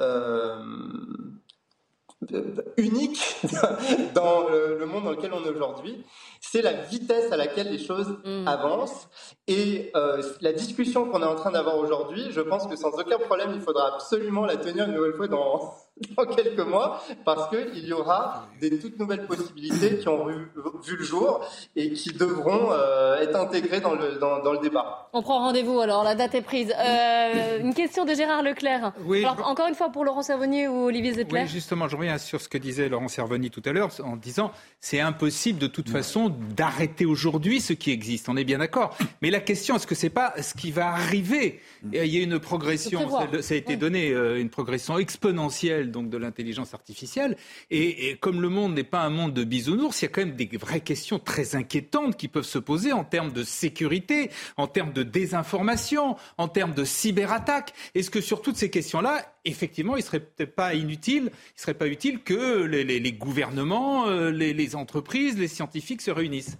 unique dans le monde dans lequel on est aujourd'hui, c'est la vitesse à laquelle les choses avancent. Et la discussion qu'on est en train d'avoir aujourd'hui, je pense que sans aucun problème, il faudra absolument la tenir une nouvelle fois dans quelques mois, parce qu'il y aura des toutes nouvelles possibilités qui ont vu le jour et qui devront être intégrées dans le débat. On prend rendez-vous alors, la date est prise. Une question de Gérard Leclerc. Oui, alors, encore une fois pour Laurent Servonni ou Olivier Zettler. Oui, justement, je reviens sur ce que disait Laurent Servonni tout à l'heure en disant c'est impossible de toute façon d'arrêter aujourd'hui ce qui existe. On est bien d'accord. Mais la question, est-ce que c'est pas ce qui va arriver ? Il y a une progression, ça a été donné, une progression exponentielle donc de l'intelligence artificielle. Et comme le monde n'est pas un monde de bisounours, il y a quand même des vraies questions très inquiétantes qui peuvent se poser en termes de sécurité, en termes de désinformation, en termes de cyberattaques. Est-ce que sur toutes ces questions-là, effectivement, il serait peut-être pas utile que les gouvernements, les entreprises, les scientifiques se réunissent?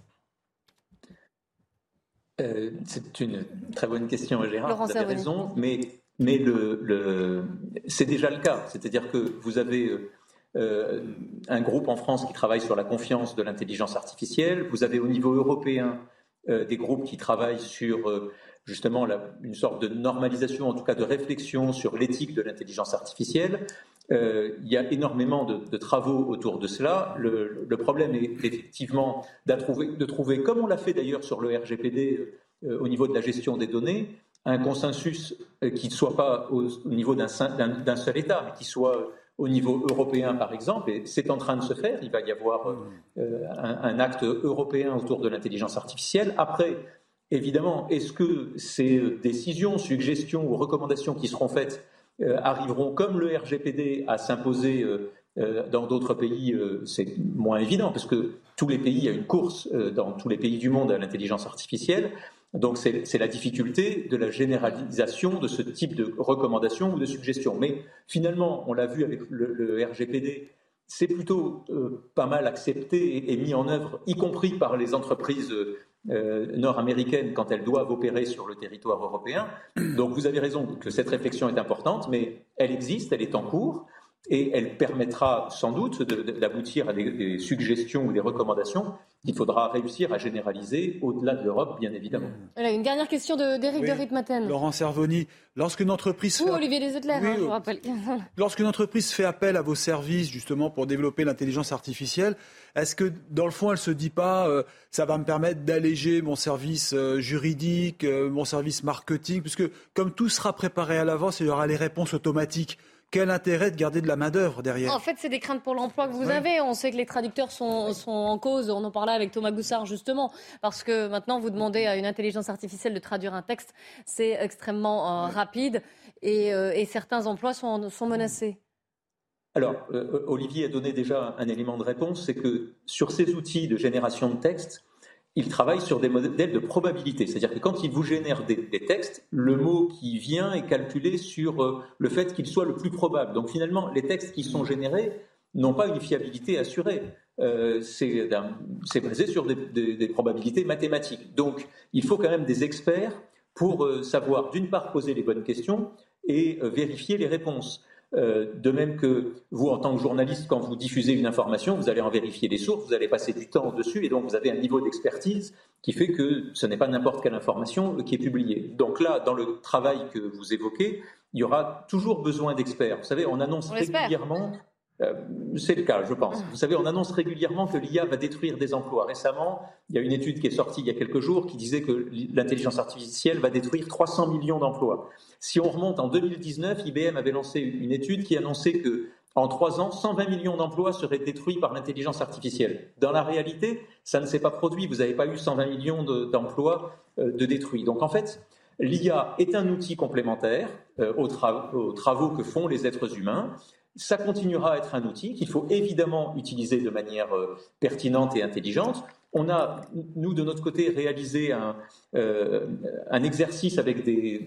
C'est une très bonne question, Gérard. Laurent vous avez raison, mais c'est déjà le cas. C'est-à-dire que vous avez un groupe en France qui travaille sur la confiance de l'intelligence artificielle. Vous avez au niveau européen des groupes qui travaillent sur justement une sorte de normalisation, en tout cas de réflexion sur l'éthique de l'intelligence artificielle. Il y a énormément de travaux autour de cela. Le problème est effectivement de trouver, comme on l'a fait d'ailleurs sur le RGPD au niveau de la gestion des données, un consensus qui ne soit pas au niveau d'un seul État, mais qui soit au niveau européen par exemple, et c'est en train de se faire. Il va y avoir un acte européen autour de l'intelligence artificielle. Après, évidemment, est-ce que ces décisions, suggestions ou recommandations qui seront faites arriveront comme le RGPD à s'imposer dans d'autres pays, c'est moins évident parce que tous les pays, il y a une course dans tous les pays du monde à l'intelligence artificielle. Donc c'est la difficulté de la généralisation de ce type de recommandations ou de suggestions. Mais finalement, on l'a vu avec le RGPD, c'est plutôt pas mal accepté et mis en œuvre, y compris par les entreprises nord-américaines quand elles doivent opérer sur le territoire européen. Donc vous avez raison que cette réflexion est importante, mais elle existe, elle est en cours et elle permettra sans doute d'aboutir à des suggestions ou des recommandations qu'il faudra réussir à généraliser au-delà de l'Europe, bien évidemment. Voilà, une dernière question d'Éric de Ritmaten. Laurent Servonni, lorsqu'une entreprise... Olivier Zettler, je vous rappelle. Lorsqu'une entreprise fait appel à vos services, justement, pour développer l'intelligence artificielle, est-ce que, dans le fond, elle ne se dit pas ça va me permettre d'alléger mon service juridique, mon service marketing, puisque comme tout sera préparé à l'avance, il y aura les réponses automatiques. Quel intérêt de garder de la main-d'œuvre derrière ? En fait, c'est des craintes pour l'emploi que vous avez. On sait que les traducteurs sont en cause. On en parlait avec Thomas Goussard, justement. Parce que maintenant, vous demandez à une intelligence artificielle de traduire un texte. C'est extrêmement rapide. Et certains emplois sont menacés. Alors, Olivier a donné déjà un élément de réponse. C'est que sur ces outils de génération de texte, il travaille sur des modèles de probabilité. C'est-à-dire que quand il vous génère des textes, le mot qui vient est calculé sur le fait qu'il soit le plus probable. Donc finalement, les textes qui sont générés n'ont pas une fiabilité assurée. C'est basé sur des probabilités mathématiques. Donc il faut quand même des experts pour savoir, d'une part, poser les bonnes questions et vérifier les réponses. De même que vous, en tant que journaliste, quand vous diffusez une information, vous allez en vérifier les sources, vous allez passer du temps dessus, et donc vous avez un niveau d'expertise qui fait que ce n'est pas n'importe quelle information qui est publiée. Donc là, dans le travail que vous évoquez, il y aura toujours besoin d'experts. Vous savez, on annonce régulièrement... c'est le cas, je pense. Vous savez, on annonce régulièrement que l'IA va détruire des emplois. Récemment, il y a une étude qui est sortie il y a quelques jours qui disait que l'intelligence artificielle va détruire 300 millions d'emplois. Si on remonte en 2019, IBM avait lancé une étude qui annonçait que en 3 ans, 120 millions d'emplois seraient détruits par l'intelligence artificielle. Dans la réalité, ça ne s'est pas produit. Vous n'avez pas eu 120 millions d'emplois de détruits. Donc en fait, l'IA est un outil complémentaire aux travaux que font les êtres humains. Ça continuera à être un outil qu'il faut évidemment utiliser de manière pertinente et intelligente. On a, nous, de notre côté, réalisé un exercice avec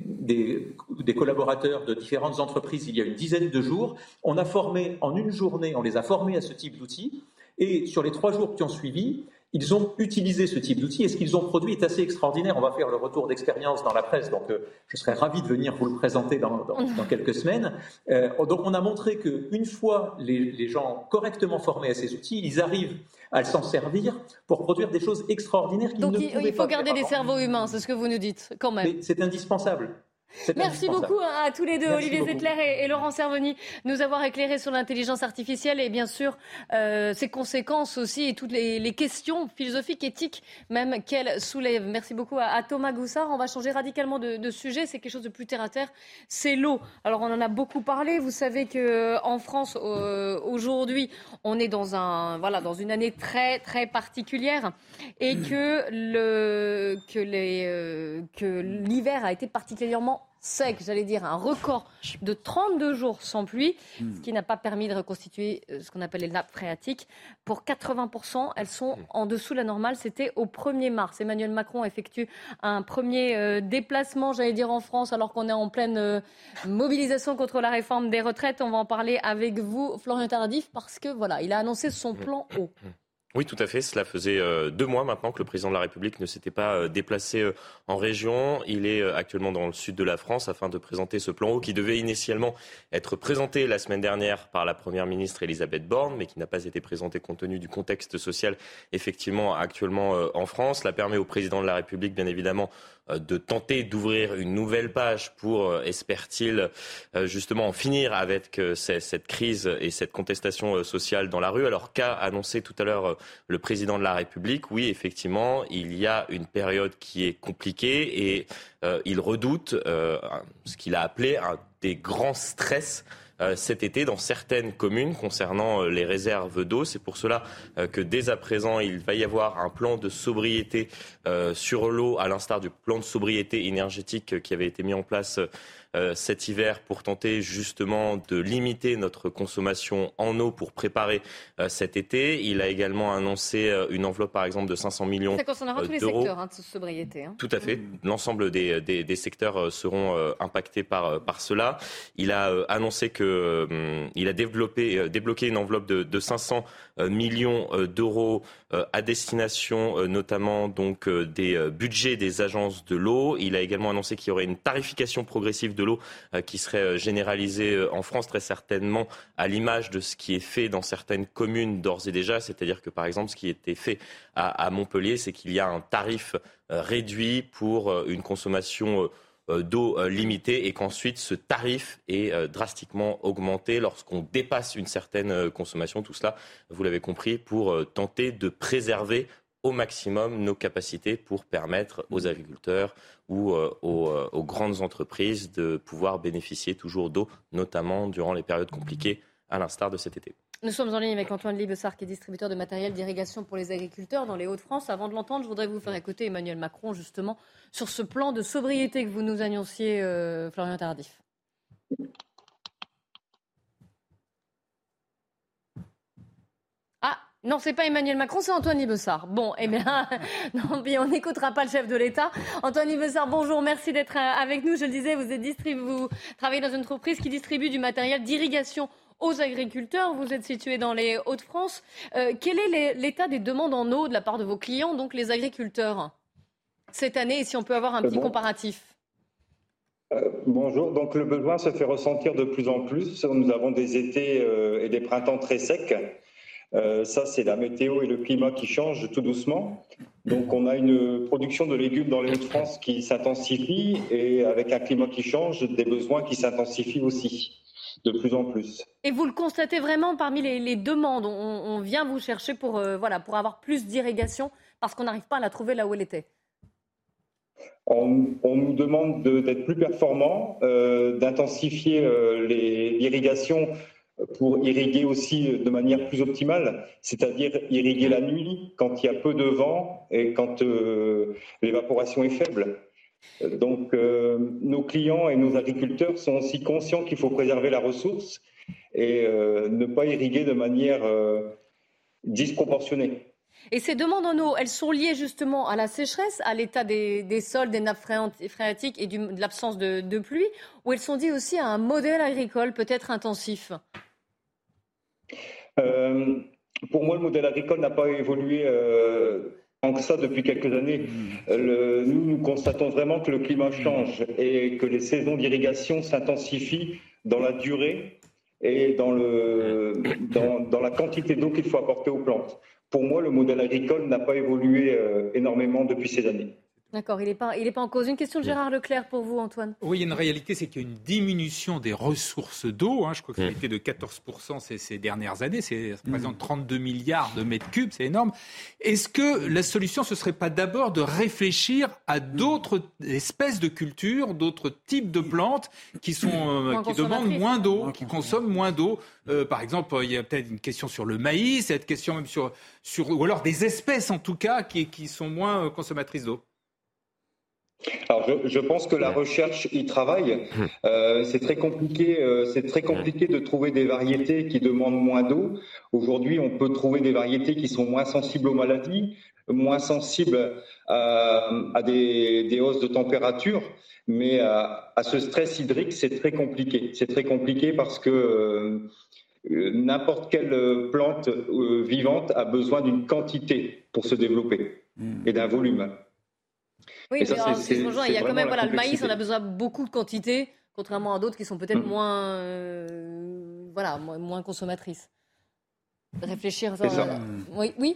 des collaborateurs de différentes entreprises il y a une dizaine de jours. On a formé, en une journée, on les a formés à ce type d'outils. Et sur les 3 jours qui ont suivi, ils ont utilisé ce type d'outils et ce qu'ils ont produit est assez extraordinaire. On va faire le retour d'expérience dans la presse, donc je serais ravi de venir vous le présenter dans quelques semaines. Donc on a montré qu'une fois les gens correctement formés à ces outils, ils arrivent à s'en servir pour produire des choses extraordinaires qu'ils ne pouvaient pas faire. Donc il faut garder des cerveaux humains, c'est ce que vous nous dites, quand même. Mais c'est indispensable. Merci beaucoup à tous les deux, Olivier Zettler et Laurent Servoni, nous avoir éclairé sur l'intelligence artificielle et bien sûr ses conséquences aussi et toutes les questions philosophiques, éthiques même qu'elle soulève. Merci beaucoup à Thomas Goussard. On va changer radicalement de sujet, c'est quelque chose de plus terre à terre, c'est l'eau. Alors on en a beaucoup parlé, vous savez qu'en France aujourd'hui on est dans une année très très particulière et que l'hiver a été particulièrement sec, j'allais dire un record de 32 jours sans pluie, ce qui n'a pas permis de reconstituer ce qu'on appelle les nappes phréatiques. Pour 80%, elles sont en dessous de la normale. C'était au 1er mars. Emmanuel Macron effectue un premier déplacement, j'allais dire en France, alors qu'on est en pleine mobilisation contre la réforme des retraites. On va en parler avec vous, Florian Tardif, parce que voilà, il a annoncé son plan eau. Oui, tout à fait. Cela faisait 2 mois maintenant que le président de la République ne s'était pas déplacé en région. Il est actuellement dans le sud de la France afin de présenter ce plan eau qui devait initialement être présenté la semaine dernière par la première ministre Elisabeth Borne, mais qui n'a pas été présenté compte tenu du contexte social effectivement actuellement en France. Cela permet au président de la République, bien évidemment, de tenter d'ouvrir une nouvelle page pour, espère-t-il, justement en finir avec cette crise et cette contestation sociale dans la rue. Alors qu'a annoncé tout à l'heure le président de la République? Oui, effectivement, il y a une période qui est compliquée et il redoute ce qu'il a appelé des grands stress cet été dans certaines communes concernant les réserves d'eau. C'est pour cela que dès à présent, il va y avoir un plan de sobriété sur l'eau, à l'instar du plan de sobriété énergétique qui avait été mis en place cet hiver pour tenter justement de limiter notre consommation en eau pour préparer cet été. Il a également annoncé une enveloppe par exemple de 500 millions d'euros. Ça concernera tous les secteurs de sobriété. Tout à fait. L'ensemble des secteurs seront impactés par cela. Il a annoncé qu'il a débloqué une enveloppe de 500 millions d'euros à destination notamment donc des budgets des agences de l'eau. Il a également annoncé qu'il y aurait une tarification progressive de l'eau qui serait généralisée en France très certainement à l'image de ce qui est fait dans certaines communes d'ores et déjà. C'est-à-dire que par exemple ce qui était fait à Montpellier, c'est qu'il y a un tarif réduit pour une consommation d'eau limitée et qu'ensuite ce tarif est drastiquement augmenté lorsqu'on dépasse une certaine consommation. Tout cela, vous l'avez compris, pour tenter de préserver au maximum nos capacités pour permettre aux agriculteurs ou aux grandes entreprises de pouvoir bénéficier toujours d'eau, notamment durant les périodes compliquées, à l'instar de cet été. Nous sommes en ligne avec Antoine Libessard, qui est distributeur de matériel d'irrigation pour les agriculteurs dans les Hauts-de-France. Avant de l'entendre, je voudrais vous faire écouter Emmanuel Macron, justement, sur ce plan de sobriété que vous nous annonciez, Florian Tardif. Ah, Non, c'est pas Emmanuel Macron, c'est Antoine Ibessard. Bon, eh bien, non, on n'écoutera pas le chef de l'État. Antoine Ibessard, bonjour, merci d'être avec nous. Je le disais, vous travaillez dans une entreprise qui distribue du matériel d'irrigation aux agriculteurs. Vous êtes situé dans les Hauts-de-France. Quel est l'état des demandes en eau de la part de vos clients, donc les agriculteurs, cette année, et si on peut avoir un petit comparatif? Bonjour. Donc le besoin se fait ressentir de plus en plus. Nous avons des étés et des printemps très secs. Ça, c'est la météo et le climat qui changent tout doucement. Donc on a une production de légumes dans les Hauts-de-France qui s'intensifie et avec un climat qui change, des besoins qui s'intensifient aussi de plus en plus. Et vous le constatez vraiment parmi les demandes. On vient vous chercher pour avoir plus d'irrigation parce qu'on n'arrive pas à la trouver là où elle était. On nous demande d'être plus performants, d'intensifier l'irrigation pour irriguer aussi de manière plus optimale, c'est-à-dire irriguer la nuit quand il y a peu de vent et quand l'évaporation est faible. Donc nos clients et nos agriculteurs sont aussi conscients qu'il faut préserver la ressource et ne pas irriguer de manière disproportionnée. Et ces demandes en eau, elles sont liées justement à la sécheresse, à l'état des sols, des nappes phréatiques et de l'absence de pluie, ou elles sont liées aussi à un modèle agricole peut-être intensif? Pour moi, le modèle agricole n'a pas évolué tant que ça depuis quelques années. Nous constatons vraiment que le climat change et que les saisons d'irrigation s'intensifient dans la durée et dans la quantité d'eau qu'il faut apporter aux plantes. Pour moi, le modèle agricole n'a pas évolué énormément depuis ces années. D'accord, il n'est pas en cause. Une question de Gérard Leclerc pour vous, Antoine. Oui, il y a une réalité, c'est qu'il y a une diminution des ressources d'eau. Je crois que ça a été de 14% ces dernières années. Ça représente 32 milliards de mètres cubes, c'est énorme. Est-ce que la solution, ce ne serait pas d'abord de réfléchir à d'autres espèces de cultures, d'autres types de plantes qui demandent moins d'eau, qui consomment moins d'eau? Par exemple, il y a peut-être une question sur le maïs, cette question même sur ou alors des espèces en tout cas qui sont moins consommatrices d'eau. Alors, je pense que la recherche y travaille. C'est très compliqué de trouver des variétés qui demandent moins d'eau. Aujourd'hui, on peut trouver des variétés qui sont moins sensibles aux maladies, moins sensibles à des hausses de température. Mais à ce stress hydrique, c'est très compliqué. C'est très compliqué parce que n'importe quelle plante vivante a besoin d'une quantité pour se développer et d'un volume. Oui, mais il y a quand même le maïs, on a besoin de beaucoup de quantité, contrairement à d'autres qui sont peut-être moins consommatrices. Réfléchir. Oui.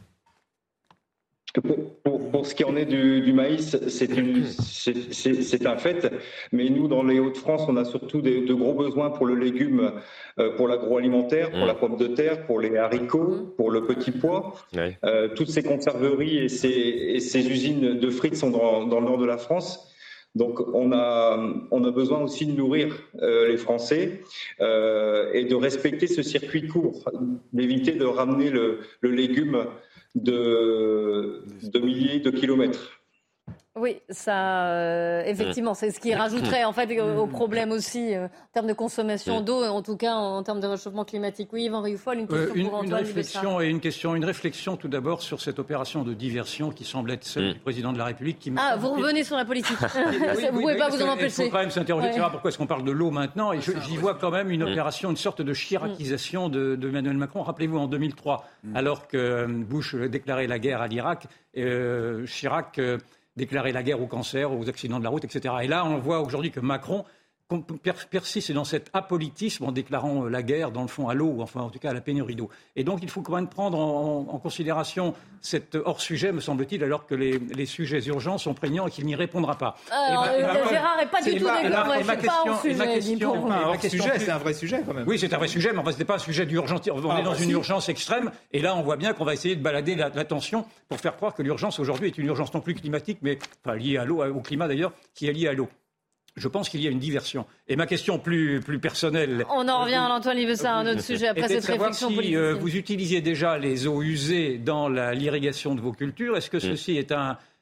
Pour ce qui en est du maïs, c'est un fait. Mais nous, dans les Hauts-de-France, on a surtout de gros besoins pour le légume, pour l'agroalimentaire, pour la pomme de terre, pour les haricots, pour le petit pois. Ouais. Toutes ces conserveries et ces usines de frites sont dans le nord de la France. Donc on a besoin aussi de nourrir les Français et de respecter ce circuit court, d'éviter de ramener le légume de milliers de kilomètres. Oui, ça, effectivement, c'est ce qui rajouterait en fait au problème aussi en termes de consommation d'eau, en tout cas en termes de réchauffement climatique. Oui, Yvan Rioufol, une question pour Antoine. Une réflexion tout d'abord sur cette opération de diversion qui semble être celle du président de la République. Vous revenez sur la politique. Vous ne pouvez pas vous en empêcher. Il faut quand même s'interroger de savoir pourquoi est-ce qu'on parle de l'eau maintenant. Et j'y vois quand même une opération, une sorte de chiracisation de Emmanuel Macron. Rappelez-vous, en 2003, alors que Bush déclarait la guerre à l'Irak, Chirac déclarer la guerre au cancer, aux accidents de la route, etc. Et là, on voit aujourd'hui que Macron persiste dans cet apolitisme en déclarant la guerre, dans le fond, à l'eau, ou enfin, en tout cas, à la pénurie d'eau. Et donc, il faut quand même prendre en considération cet hors-sujet, me semble-t-il, alors que les sujets urgents sont prégnants et qu'il n'y répondra pas. Gérard n'est pas du tout d'accord. C'est pas hors-sujet. C'est un vrai sujet, quand même. Oui, c'est un vrai sujet, mais enfin, ce n'est pas un sujet d'urgence. On est dans une urgence extrême, et là, on voit bien qu'on va essayer de balader l'attention pour faire croire que l'urgence aujourd'hui est une urgence non plus climatique, mais enfin, liée à l'eau, au climat d'ailleurs, qui est liée à l'eau. Je pense qu'il y a une diversion. Et ma question plus personnelle... On en revient à Antoine Ibessard, un autre sujet, après cette réflexion politique. Vous utilisiez déjà les eaux usées dans l'irrigation de vos cultures. Est-ce que ceci est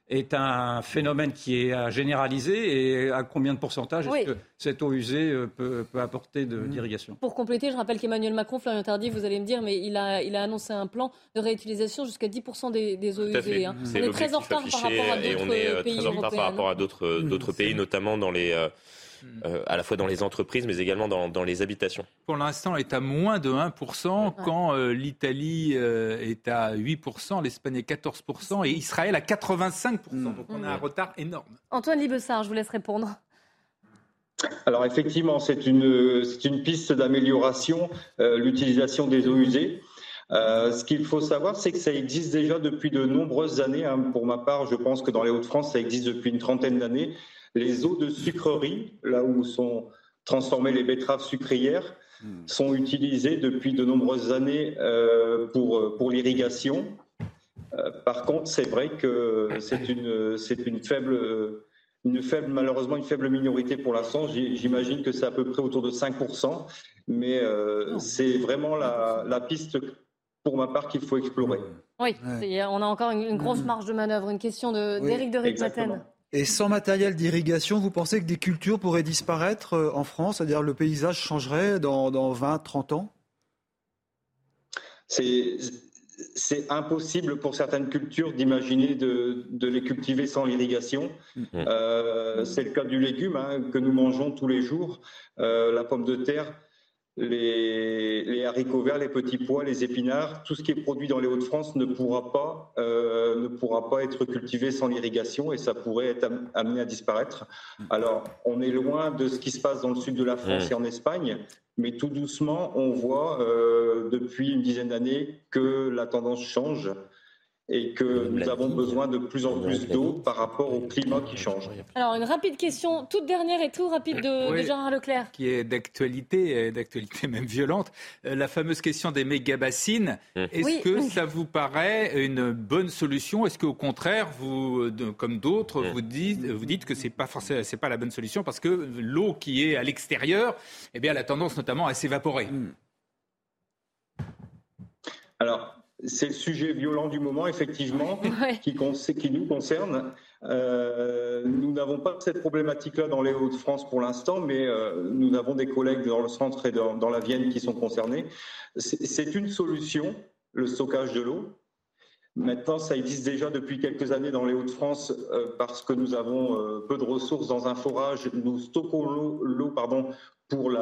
est un phénomène qui est à généraliser et à combien de pourcentage est-ce que cette eau usée peut apporter d'irrigation? Pour compléter, je rappelle qu'Emmanuel Macron, Florian Tardif, vous allez me dire, mais il a annoncé un plan de réutilisation jusqu'à 1000% des eaux usées. Hein. On est très en retard par rapport à d'autres pays européens. Par rapport à d'autres pays, notamment dans à la fois dans les entreprises, mais également dans les habitations. Pour l'instant, elle est à moins de 1%, quand l'Italie est à 8%, l'Espagne est 14% et Israël à 85%. Donc on a un retard énorme. Antoine Libessard, je vous laisse répondre. Alors effectivement, c'est une piste d'amélioration, l'utilisation des eaux usées. Ce qu'il faut savoir, c'est que ça existe déjà depuis de nombreuses années. Pour ma part, je pense que dans les Hauts-de-France, ça existe depuis une trentaine d'années. Les eaux de sucrerie, là où sont transformées les betteraves sucrières, sont utilisées depuis de nombreuses années pour l'irrigation. Par contre, c'est vrai que malheureusement une faible minorité pour l'instant. J'imagine que c'est à peu près autour de 5%, mais c'est vraiment la piste, pour ma part, qu'il faut explorer. Oui, on a encore une grosse marge de manœuvre. Une question d'Éric de Ritmaten. Et sans matériel d'irrigation, vous pensez que des cultures pourraient disparaître en France? C'est-à-dire le paysage changerait dans 20, 30 ans? C'est impossible pour certaines cultures d'imaginer de les cultiver sans l'irrigation. C'est le cas du légume que nous mangeons tous les jours, la pomme de terre, les haricots verts, les petits pois, les épinards, tout ce qui est produit dans les Hauts-de-France ne pourra pas être cultivé sans l'irrigation et ça pourrait être amené à disparaître. Alors, on est loin de ce qui se passe dans le sud de la France et en Espagne, mais tout doucement, on voit depuis une dizaine d'années que la tendance change et que nous avons besoin de plus en plus d'eau par rapport au climat qui change. Alors, une rapide question, toute dernière et tout rapide de Gérard Leclerc. Qui est d'actualité même violente. La fameuse question des méga-bassines. Est-ce que ça vous paraît une bonne solution? Est-ce qu'au contraire, vous, comme d'autres, vous dites que c'est pas la bonne solution parce que l'eau qui est à l'extérieur, eh bien, elle a tendance notamment à s'évaporer? Alors, c'est le sujet violent du moment, effectivement, qui nous concerne. Nous n'avons pas cette problématique-là dans les Hauts-de-France pour l'instant, mais nous avons des collègues dans le centre et dans la Vienne qui sont concernés. C'est une solution, le stockage de l'eau. Maintenant, ça existe déjà depuis quelques années dans les Hauts-de-France parce que nous avons peu de ressources dans un forage. Nous stockons l'eau pour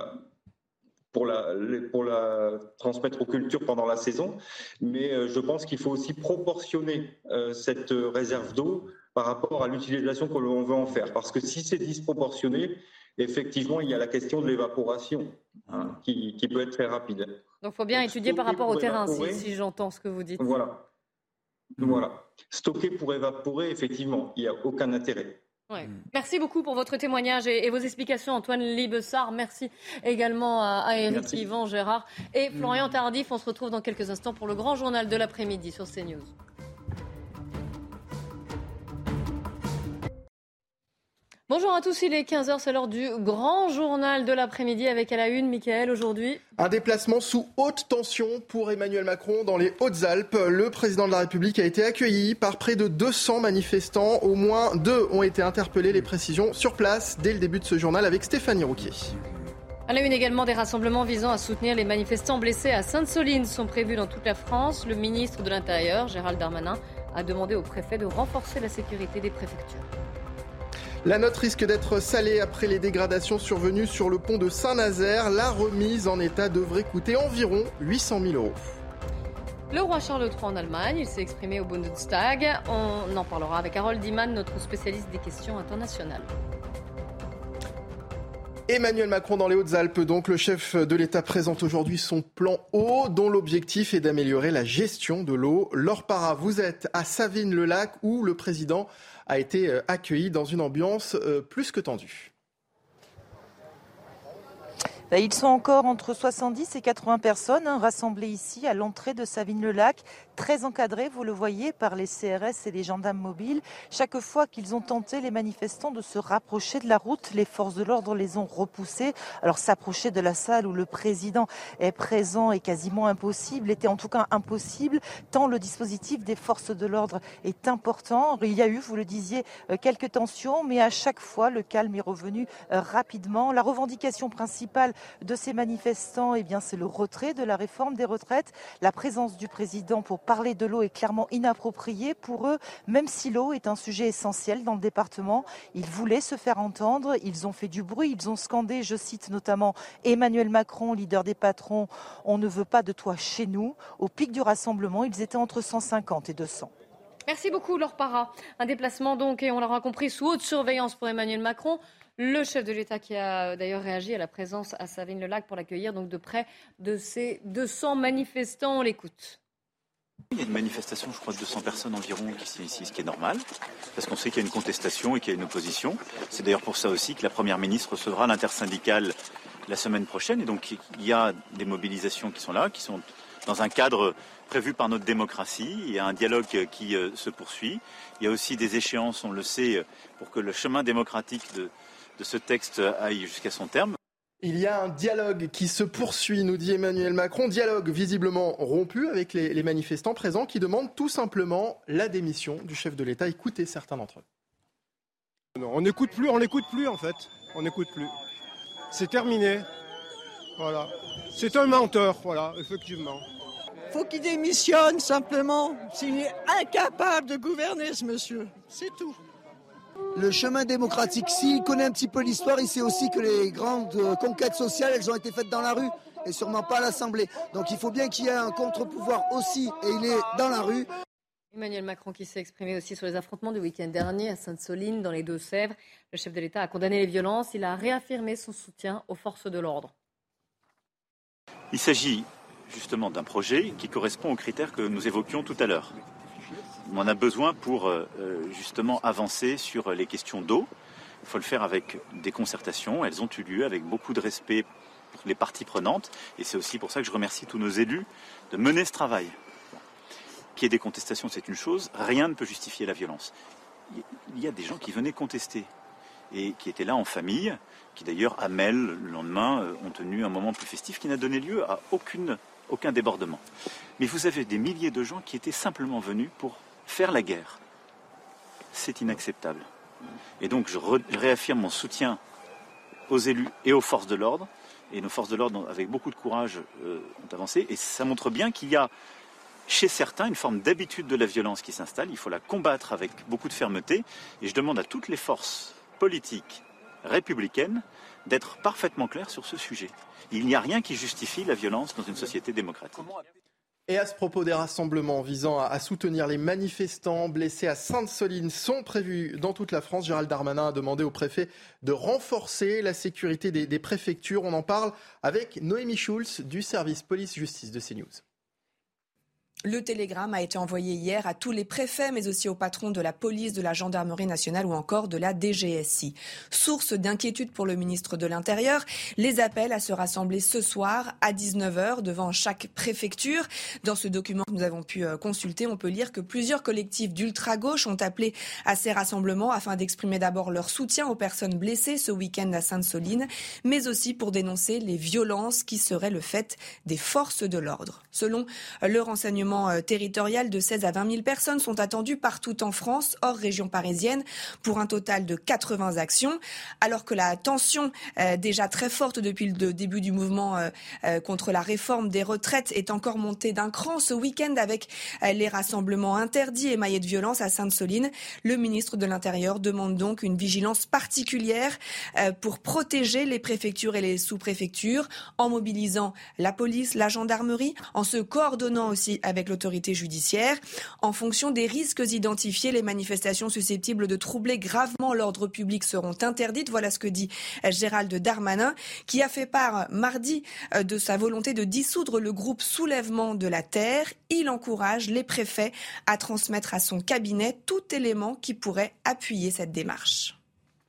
la transmettre aux cultures pendant la saison. Mais je pense qu'il faut aussi proportionner cette réserve d'eau par rapport à l'utilisation que l'on veut en faire. Parce que si c'est disproportionné, effectivement, il y a la question de l'évaporation qui peut être très rapide. Donc il faut bien étudier par rapport au terrain, si j'entends ce que vous dites. Voilà. Stocker pour évaporer, effectivement, il n'y a aucun intérêt. Ouais. Merci beaucoup pour votre témoignage et vos explications, Antoine Libessard. Merci également à Éric, Yvan, Gérard et Florian Tardif. On se retrouve dans quelques instants pour le grand journal de l'après-midi sur CNews. Bonjour à tous, il est 15h, c'est l'heure du grand journal de l'après-midi avec à la une, Mickaël, aujourd'hui. Un déplacement sous haute tension pour Emmanuel Macron dans les Hautes-Alpes. Le président de la République a été accueilli par près de 200 manifestants. Au moins 2 ont été interpellés. Les précisions sur place dès le début de ce journal avec Stéphanie Rouquier. À la une également, des rassemblements visant à soutenir les manifestants blessés à Sainte-Soline sont prévus dans toute la France. Le ministre de l'Intérieur, Gérald Darmanin, a demandé au préfet de renforcer la sécurité des préfectures. La note risque d'être salée après les dégradations survenues sur le pont de Saint-Nazaire. La remise en état devrait coûter environ 800 000 €. Le roi Charles III en Allemagne, il s'est exprimé au Bundestag. On en parlera avec Harold Iman, notre spécialiste des questions internationales. Emmanuel Macron dans les Hautes-Alpes, donc le chef de l'État présente aujourd'hui son plan eau, dont l'objectif est d'améliorer la gestion de l'eau. Laure Parra, vous êtes à Savines-le-Lac où le président a été accueilli dans une ambiance plus que tendue. Ils sont encore entre 70 et 80 personnes rassemblées ici à l'entrée de Savines-le-Lac, très encadrées, vous le voyez, par les CRS et les gendarmes mobiles. Chaque fois qu'ils ont tenté, les manifestants, de se rapprocher de la route, les forces de l'ordre les ont repoussés. Alors s'approcher de la salle où le président est présent est quasiment impossible, était en tout cas impossible, tant le dispositif des forces de l'ordre est important. Il y a eu, vous le disiez, quelques tensions, mais à chaque fois, le calme est revenu rapidement. La revendication principale de ces manifestants, c'est le retrait de la réforme des retraites. La présence du président pour parler de l'eau est clairement inappropriée pour eux, même si l'eau est un sujet essentiel dans le département. Ils voulaient se faire entendre, ils ont fait du bruit, ils ont scandé, je cite notamment Emmanuel Macron, leader des patrons, « On ne veut pas de toi chez nous ». Au pic du rassemblement, ils étaient entre 150 et 200. Merci beaucoup, Laure Parra. Un déplacement donc, et on l'aura compris, sous haute surveillance pour Emmanuel Macron. Le chef de l'État qui a d'ailleurs réagi à la présence à Savines-le-Lac pour l'accueillir donc de près de ces 200 manifestants. On l'écoute. Il y a une manifestation, je crois, de 200 personnes environ qui sont ici, ce qui est normal, parce qu'on sait qu'il y a une contestation et qu'il y a une opposition. C'est d'ailleurs pour ça aussi que la Première ministre recevra l'intersyndicale la semaine prochaine. Et donc il y a des mobilisations qui sont là, qui sont dans un cadre prévu par notre démocratie. Il y a un dialogue qui se poursuit. Il y a aussi des échéances, on le sait, pour que le chemin démocratique de ce texte aille jusqu'à son terme. Il y a un dialogue qui se poursuit, nous dit Emmanuel Macron. Dialogue visiblement rompu avec les manifestants présents qui demandent tout simplement la démission du chef de l'État. Écoutez certains d'entre eux. Non, on n'écoute plus en fait. On n'écoute plus. C'est terminé. Voilà. C'est un menteur, voilà, effectivement. Faut qu'il démissionne simplement. S'il est incapable de gouverner, ce monsieur. C'est tout. Le chemin démocratique, s'il connaît un petit peu l'histoire, il sait aussi que les grandes conquêtes sociales, elles ont été faites dans la rue et sûrement pas à l'Assemblée. Donc il faut bien qu'il y ait un contre-pouvoir aussi, et il est dans la rue. Emmanuel Macron qui s'est exprimé aussi sur les affrontements du week-end dernier à Sainte-Soline, dans les Deux-Sèvres. Le chef de l'État a condamné les violences. Il a réaffirmé son soutien aux forces de l'ordre. Il s'agit justement d'un projet qui correspond aux critères que nous évoquions tout à l'heure. On en a besoin pour justement avancer sur les questions d'eau. Il faut le faire avec des concertations. Elles ont eu lieu avec beaucoup de respect pour les parties prenantes. Et c'est aussi pour ça que je remercie tous nos élus de mener ce travail. Qu'il y ait des contestations, c'est une chose. Rien ne peut justifier la violence. Il y a des gens qui venaient contester et qui étaient là en famille, qui d'ailleurs, à Mel, le lendemain, ont tenu un moment plus festif qui n'a donné lieu à aucun débordement. Mais vous avez des milliers de gens qui étaient simplement venus pour faire la guerre. C'est inacceptable. Et donc je réaffirme mon soutien aux élus et aux forces de l'ordre. Et nos forces de l'ordre, avec beaucoup de courage, ont avancé. Et ça montre bien qu'il y a chez certains une forme d'habitude de la violence qui s'installe. Il faut la combattre avec beaucoup de fermeté. Et je demande à toutes les forces politiques républicaines d'être parfaitement claires sur ce sujet. Il n'y a rien qui justifie la violence dans une société démocratique. Et à ce propos, des rassemblements visant à soutenir les manifestants blessés à Sainte-Soline sont prévus dans toute la France. Gérald Darmanin a demandé au préfet de renforcer la sécurité des préfectures. On en parle avec Noémie Schulz du service police-justice de CNews. Le télégramme a été envoyé hier à tous les préfets, mais aussi aux patrons de la police, de la gendarmerie nationale ou encore de la DGSI. Source d'inquiétude pour le ministre de l'Intérieur, les appels à se rassembler ce soir à 19h devant chaque préfecture. Dans ce document que nous avons pu consulter, on peut lire que plusieurs collectifs d'ultra-gauche ont appelé à ces rassemblements afin d'exprimer d'abord leur soutien aux personnes blessées ce week-end à Sainte-Soline, mais aussi pour dénoncer les violences qui seraient le fait des forces de l'ordre. Selon le renseignement territorial, de 16 à 20 000 personnes sont attendues partout en France, hors région parisienne, pour un total de 80 actions. Alors que la tension, déjà très forte depuis le début du mouvement contre la réforme des retraites, est encore montée d'un cran ce week-end avec les rassemblements interdits émaillés de violence à Sainte-Soline, le ministre de l'Intérieur demande donc une vigilance particulière pour protéger les préfectures et les sous-préfectures, en mobilisant la police, la gendarmerie, en se coordonnant aussi avec l'autorité judiciaire. En fonction des risques identifiés, les manifestations susceptibles de troubler gravement l'ordre public seront interdites. Voilà ce que dit Gérald Darmanin, qui a fait part mardi de sa volonté de dissoudre le groupe Soulèvement de la Terre. Il encourage les préfets à transmettre à son cabinet tout élément qui pourrait appuyer cette démarche.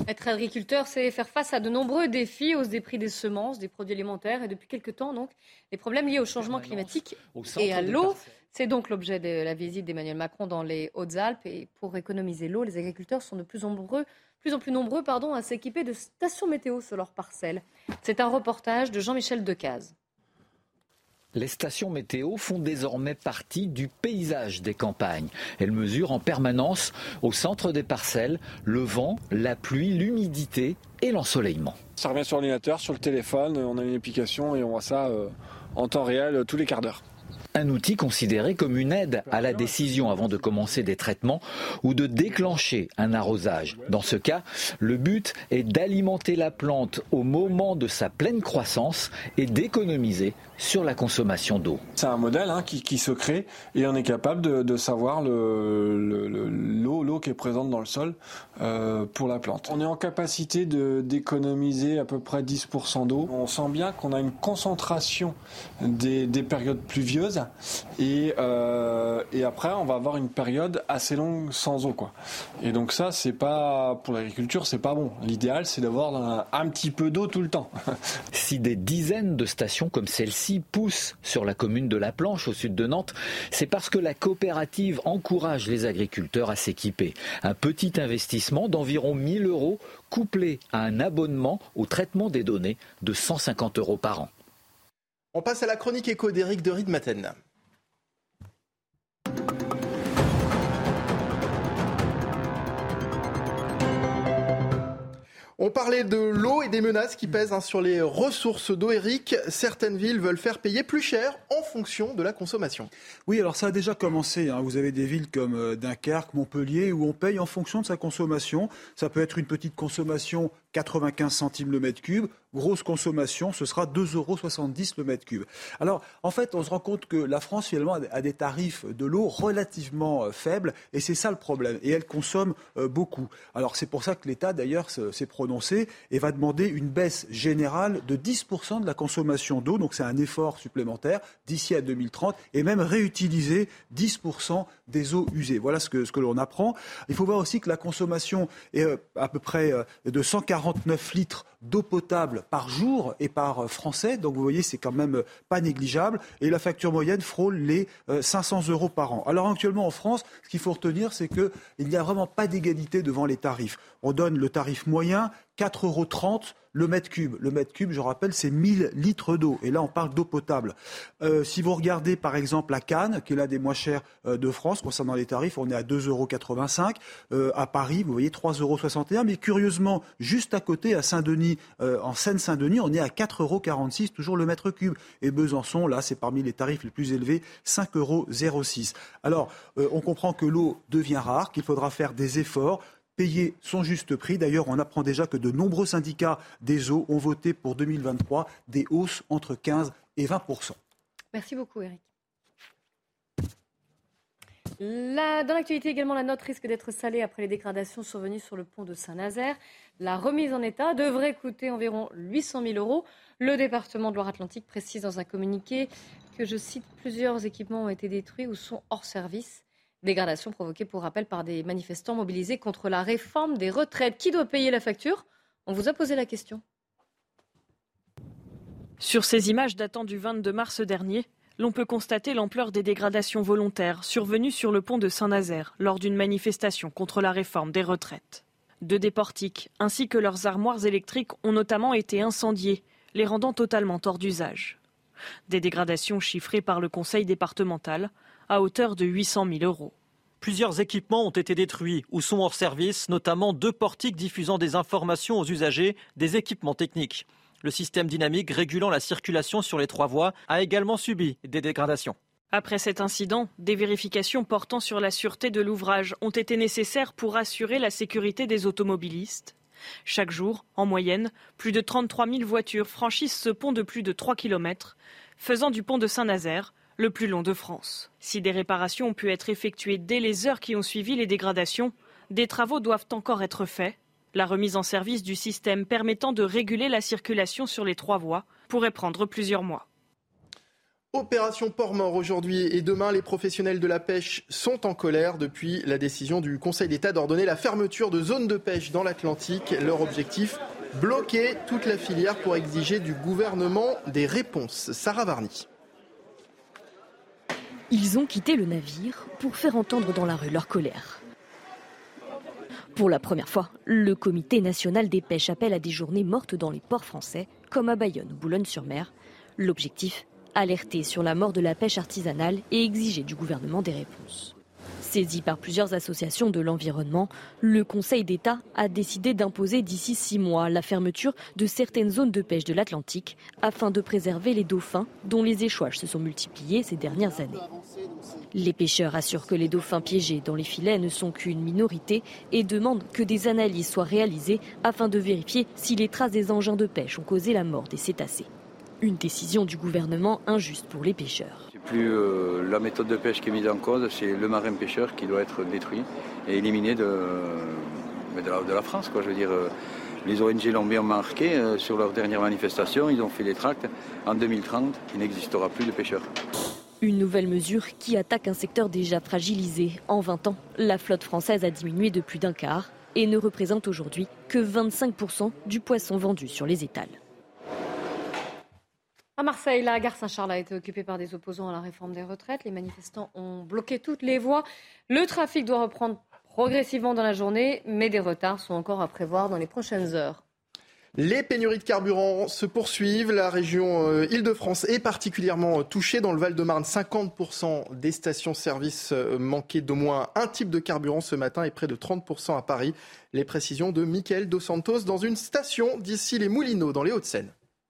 Être agriculteur, c'est faire face à de nombreux défis, hausse des prix des semences, des produits alimentaires et depuis quelques temps, donc, les problèmes liés au changement climatique et à l'eau. C'est donc l'objet de la visite d'Emmanuel Macron dans les Hautes-Alpes. Et pour économiser l'eau, les agriculteurs sont de plus en plus nombreux à s'équiper de stations météo sur leurs parcelles. C'est un reportage de Jean-Michel Decaze. Les stations météo font désormais partie du paysage des campagnes. Elles mesurent en permanence au centre des parcelles le vent, la pluie, l'humidité et l'ensoleillement. Ça revient sur l'ordinateur, sur le téléphone, on a une application et on voit ça en temps réel tous les quarts d'heure. Un outil considéré comme une aide à la décision avant de commencer des traitements ou de déclencher un arrosage. Dans ce cas, le but est d'alimenter la plante au moment de sa pleine croissance et d'économiser sur la consommation d'eau. C'est un modèle qui se crée et on est capable de savoir l'eau qui est présente dans le sol pour la plante. On est en capacité d'économiser à peu près 10% d'eau. On sent bien qu'on a une concentration des périodes pluvieuses et après on va avoir une période assez longue sans eau, quoi. Et donc ça, c'est pas pour l'agriculture, c'est pas bon. L'idéal, c'est d'avoir un petit peu d'eau tout le temps. Si des dizaines de stations comme celle-ci poussent sur la commune de La Planche au sud de Nantes, c'est parce que la coopérative encourage les agriculteurs à s'équiper. Un petit investissement d'environ 1 000 € couplé à un abonnement au traitement des données de 150 € par an. On passe à la chronique éco d'Éric de Riedmaten. On parlait de l'eau et des menaces qui pèsent sur les ressources d'eau. Éric, certaines villes veulent faire payer plus cher en fonction de la consommation. Oui, alors ça a déjà commencé. Vous avez des villes comme Dunkerque, Montpellier, où on paye en fonction de sa consommation. Ça peut être une petite consommation, 95 centimes le mètre cube. Grosse consommation, ce sera 2,70 € le mètre cube. Alors, en fait, on se rend compte que la France, finalement, a des tarifs de l'eau relativement faibles, et c'est ça le problème. Et elle consomme beaucoup. Alors, c'est pour ça que l'État, d'ailleurs, s'est prononcé et va demander une baisse générale de 10% de la consommation d'eau. Donc, c'est un effort supplémentaire d'ici à 2030, et même réutiliser 10% des eaux usées. Voilà ce que l'on apprend. Il faut voir aussi que la consommation est à peu près de 149 litres d'eau potable par jour et par Français. Donc vous voyez, c'est quand même pas négligeable. Et la facture moyenne frôle les 500 € par an. Alors actuellement en France, ce qu'il faut retenir, c'est qu'il n'y a vraiment pas d'égalité devant les tarifs. On donne le tarif moyen, 4,30 € le mètre cube. Le mètre cube, je rappelle, c'est 1000 litres d'eau. Et là, on parle d'eau potable. Si vous regardez, par exemple, à Cannes, qui est l'un des moins chers de France, concernant les tarifs, on est à 2,85 €. À Paris, vous voyez, 3,61 €. Mais curieusement, juste à côté, à Saint-Denis, en Seine-Saint-Denis, on est à 4,46 €, toujours le mètre cube. Et Besançon, là, c'est parmi les tarifs les plus élevés, 5,06 €. Alors, on comprend que l'eau devient rare, qu'il faudra faire des efforts, payer son juste prix. D'ailleurs, on apprend déjà que de nombreux syndicats des eaux ont voté pour 2023 des hausses entre 15 et 20%. Merci beaucoup, Éric. Dans l'actualité également, la note risque d'être salée après les dégradations survenues sur le pont de Saint-Nazaire. La remise en état devrait coûter environ 800 000 €. Le département de Loire-Atlantique précise dans un communiqué que, je cite, plusieurs équipements ont été détruits ou sont hors service. Dégradation provoquée, pour rappel, par des manifestants mobilisés contre la réforme des retraites. Qui doit payer la facture ? On vous a posé la question. Sur ces images datant du 22 mars dernier, l'on peut constater l'ampleur des dégradations volontaires survenues sur le pont de Saint-Nazaire lors d'une manifestation contre la réforme des retraites. 2 des portiques ainsi que leurs armoires électriques ont notamment été incendiées, les rendant totalement hors d'usage. Des dégradations chiffrées par le conseil départemental à hauteur de 800 000 €. Plusieurs équipements ont été détruits ou sont hors service, notamment 2 portiques diffusant des informations aux usagers des équipements techniques. Le système dynamique régulant la circulation sur les 3 voies a également subi des dégradations. Après cet incident, des vérifications portant sur la sûreté de l'ouvrage ont été nécessaires pour assurer la sécurité des automobilistes. Chaque jour, en moyenne, plus de 33 000 voitures franchissent ce pont de plus de 3 km, faisant du pont de Saint-Nazaire le plus long de France. Si des réparations ont pu être effectuées dès les heures qui ont suivi les dégradations, des travaux doivent encore être faits. La remise en service du système permettant de réguler la circulation sur les 3 voies pourrait prendre plusieurs mois. Opération port mort aujourd'hui et demain, les professionnels de la pêche sont en colère depuis la décision du Conseil d'État d'ordonner la fermeture de zones de pêche dans l'Atlantique. Leur objectif, bloquer toute la filière pour exiger du gouvernement des réponses. Sarah Varny. Ils ont quitté le navire pour faire entendre dans la rue leur colère. Pour la première fois, le Comité national des pêches appelle à des journées mortes dans les ports français, comme à Bayonne ou Boulogne-sur-Mer. L'objectif, alerter sur la mort de la pêche artisanale et exiger du gouvernement des réponses. Saisi par plusieurs associations de l'environnement, le Conseil d'État a décidé d'imposer d'ici 6 mois la fermeture de certaines zones de pêche de l'Atlantique afin de préserver les dauphins dont les échouages se sont multipliés ces dernières années. Les pêcheurs assurent que les dauphins piégés dans les filets ne sont qu'une minorité et demandent que des analyses soient réalisées afin de vérifier si les traces des engins de pêche ont causé la mort des cétacés. Une décision du gouvernement injuste pour les pêcheurs. C'est plus la méthode de pêche qui est mise en cause, c'est le marin pêcheur qui doit être détruit et éliminé de la France. Je veux dire, les ONG l'ont bien marqué sur leur dernière manifestation, ils ont fait des tracts. En 2030, il n'existera plus de pêcheurs. Une nouvelle mesure qui attaque un secteur déjà fragilisé. En 20 ans, la flotte française a diminué de plus d'un quart et ne représente aujourd'hui que 25% du poisson vendu sur les étals. À Marseille, la gare Saint-Charles a été occupée par des opposants à la réforme des retraites. Les manifestants ont bloqué toutes les voies. Le trafic doit reprendre progressivement dans la journée, mais des retards sont encore à prévoir dans les prochaines heures. Les pénuries de carburant se poursuivent. La région Île-de-France est particulièrement touchée. Dans le Val-de-Marne, 50% des stations-service manquaient d'au moins un type de carburant ce matin et près de 30% à Paris. Les précisions de Mickaël Dos Santos dans une station d'ici les Moulineaux dans les Hauts-de-Seine.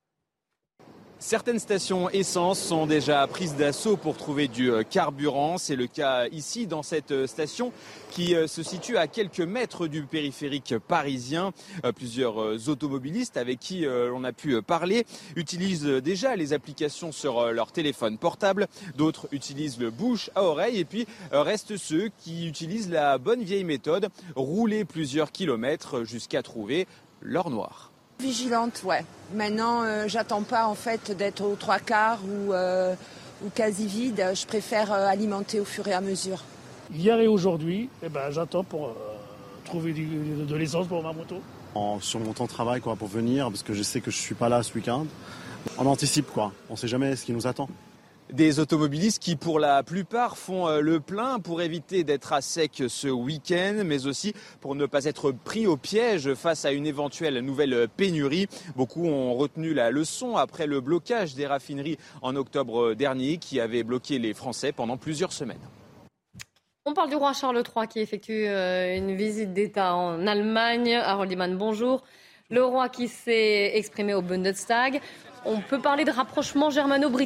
Certaines stations essence sont déjà prises d'assaut pour trouver du carburant. C'est le cas ici dans cette station qui se situe à quelques mètres du périphérique parisien. Plusieurs automobilistes avec qui on a pu parler utilisent déjà les applications sur leur téléphone portable. D'autres utilisent le bouche à oreille et puis restent ceux qui utilisent la bonne vieille méthode, rouler plusieurs kilomètres jusqu'à trouver l'or noir. Vigilante, ouais. Maintenant, j'attends pas en fait d'être aux 3/4 ou quasi vide. Je préfère alimenter au fur et à mesure. Hier et aujourd'hui, j'attends pour trouver de l'essence pour ma moto. Sur mon temps de travail pour venir, parce que je sais que je suis pas là ce week-end. On anticipe on sait jamais ce qui nous attend. Des automobilistes qui, pour la plupart, font le plein pour éviter d'être à sec ce week-end, mais aussi pour ne pas être pris au piège face à une éventuelle nouvelle pénurie. Beaucoup ont retenu la leçon après le blocage des raffineries en octobre dernier qui avait bloqué les Français pendant plusieurs semaines. On parle du roi Charles III qui effectue une visite d'État en Allemagne. Harold Iman, bonjour. Le roi qui s'est exprimé au Bundestag. On peut parler de rapprochement germano-britannique ?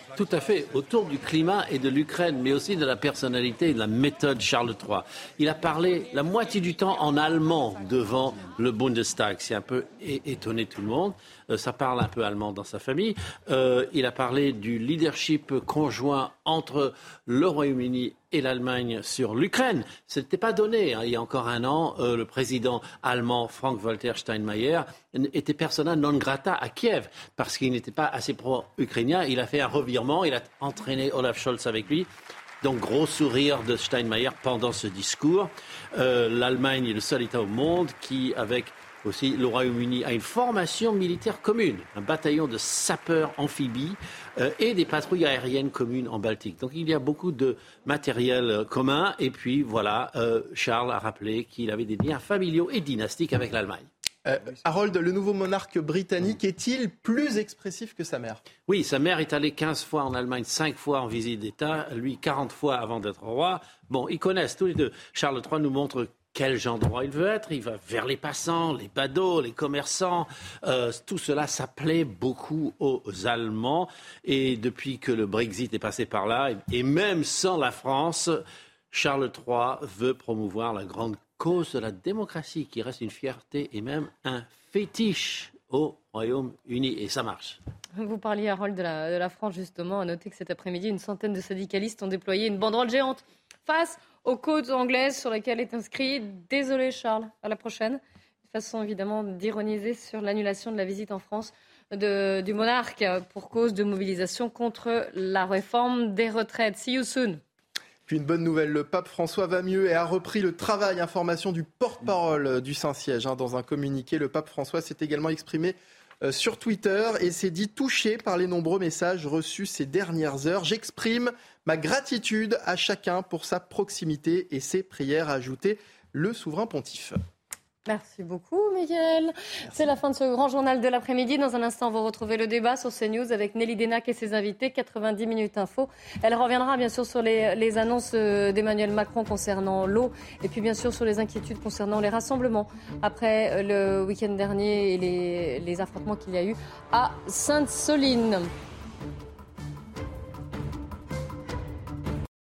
Tout à fait, autour du climat et de l'Ukraine, mais aussi de la personnalité et de la méthode Charles III. Il a parlé la moitié du temps en allemand devant le Bundestag. C'est un peu étonné tout le monde. Ça parle un peu allemand dans sa famille. Il a parlé du leadership conjoint entre le Royaume-Uni et l'Allemagne sur l'Ukraine. Ce n'était pas donné. Il y a encore un an, le président allemand Frank-Walter Steinmeier était persona non grata à Kiev parce qu'il n'était pas assez pro-ukrainien. Il a fait un revirement. Il a entraîné Olaf Scholz avec lui. Donc, gros sourire de Steinmeier pendant ce discours. L'Allemagne est le seul État au monde qui, avec aussi le Royaume-Uni, a une formation militaire commune, un bataillon de sapeurs amphibies et des patrouilles aériennes communes en Baltique. Donc il y a beaucoup de matériel commun. Et puis voilà, Charles a rappelé qu'il avait des liens familiaux et dynastiques avec l'Allemagne. Harold, le nouveau monarque britannique est-il plus expressif que sa mère ? Oui, sa mère est allée 15 fois en Allemagne, 5 fois en visite d'État, lui 40 fois avant d'être roi. Bon, ils connaissent tous les deux. Charles III nous montre quel genre de roi il veut être. Il va vers les passants, les badauds, les commerçants. Tout cela, ça plaît beaucoup aux Allemands. Et depuis que le Brexit est passé par là, et même sans la France, Charles III veut promouvoir la grande cause de la démocratie, qui reste une fierté et même un fétiche au Royaume-Uni. Et ça marche. Vous parliez, Harold, de la France, justement. À noter que cet après-midi, une centaine de syndicalistes ont déployé une banderole géante face aux côtes anglaises sur lesquelles est inscrit « Désolé Charles, à la prochaine ». Une façon évidemment d'ironiser sur l'annulation de la visite en France du monarque pour cause de mobilisation contre la réforme des retraites. See you soon. Puis une bonne nouvelle, le pape François va mieux et a repris le travail. Information du porte-parole du Saint-Siège. Dans un communiqué, le pape François s'est également exprimé sur Twitter et s'est dit touché par les nombreux messages reçus ces dernières heures. J'exprime ma gratitude à chacun pour sa proximité et ses prières, a ajouté le souverain pontife. Merci beaucoup, Mickaël. C'est la fin de ce grand journal de l'après-midi. Dans un instant, vous retrouvez le débat sur CNews avec Nelly Denac et ses invités. 90 minutes info. Elle reviendra bien sûr sur les annonces d'Emmanuel Macron concernant l'eau et puis bien sûr sur les inquiétudes concernant les rassemblements après le week-end dernier et les affrontements qu'il y a eu à Sainte-Soline.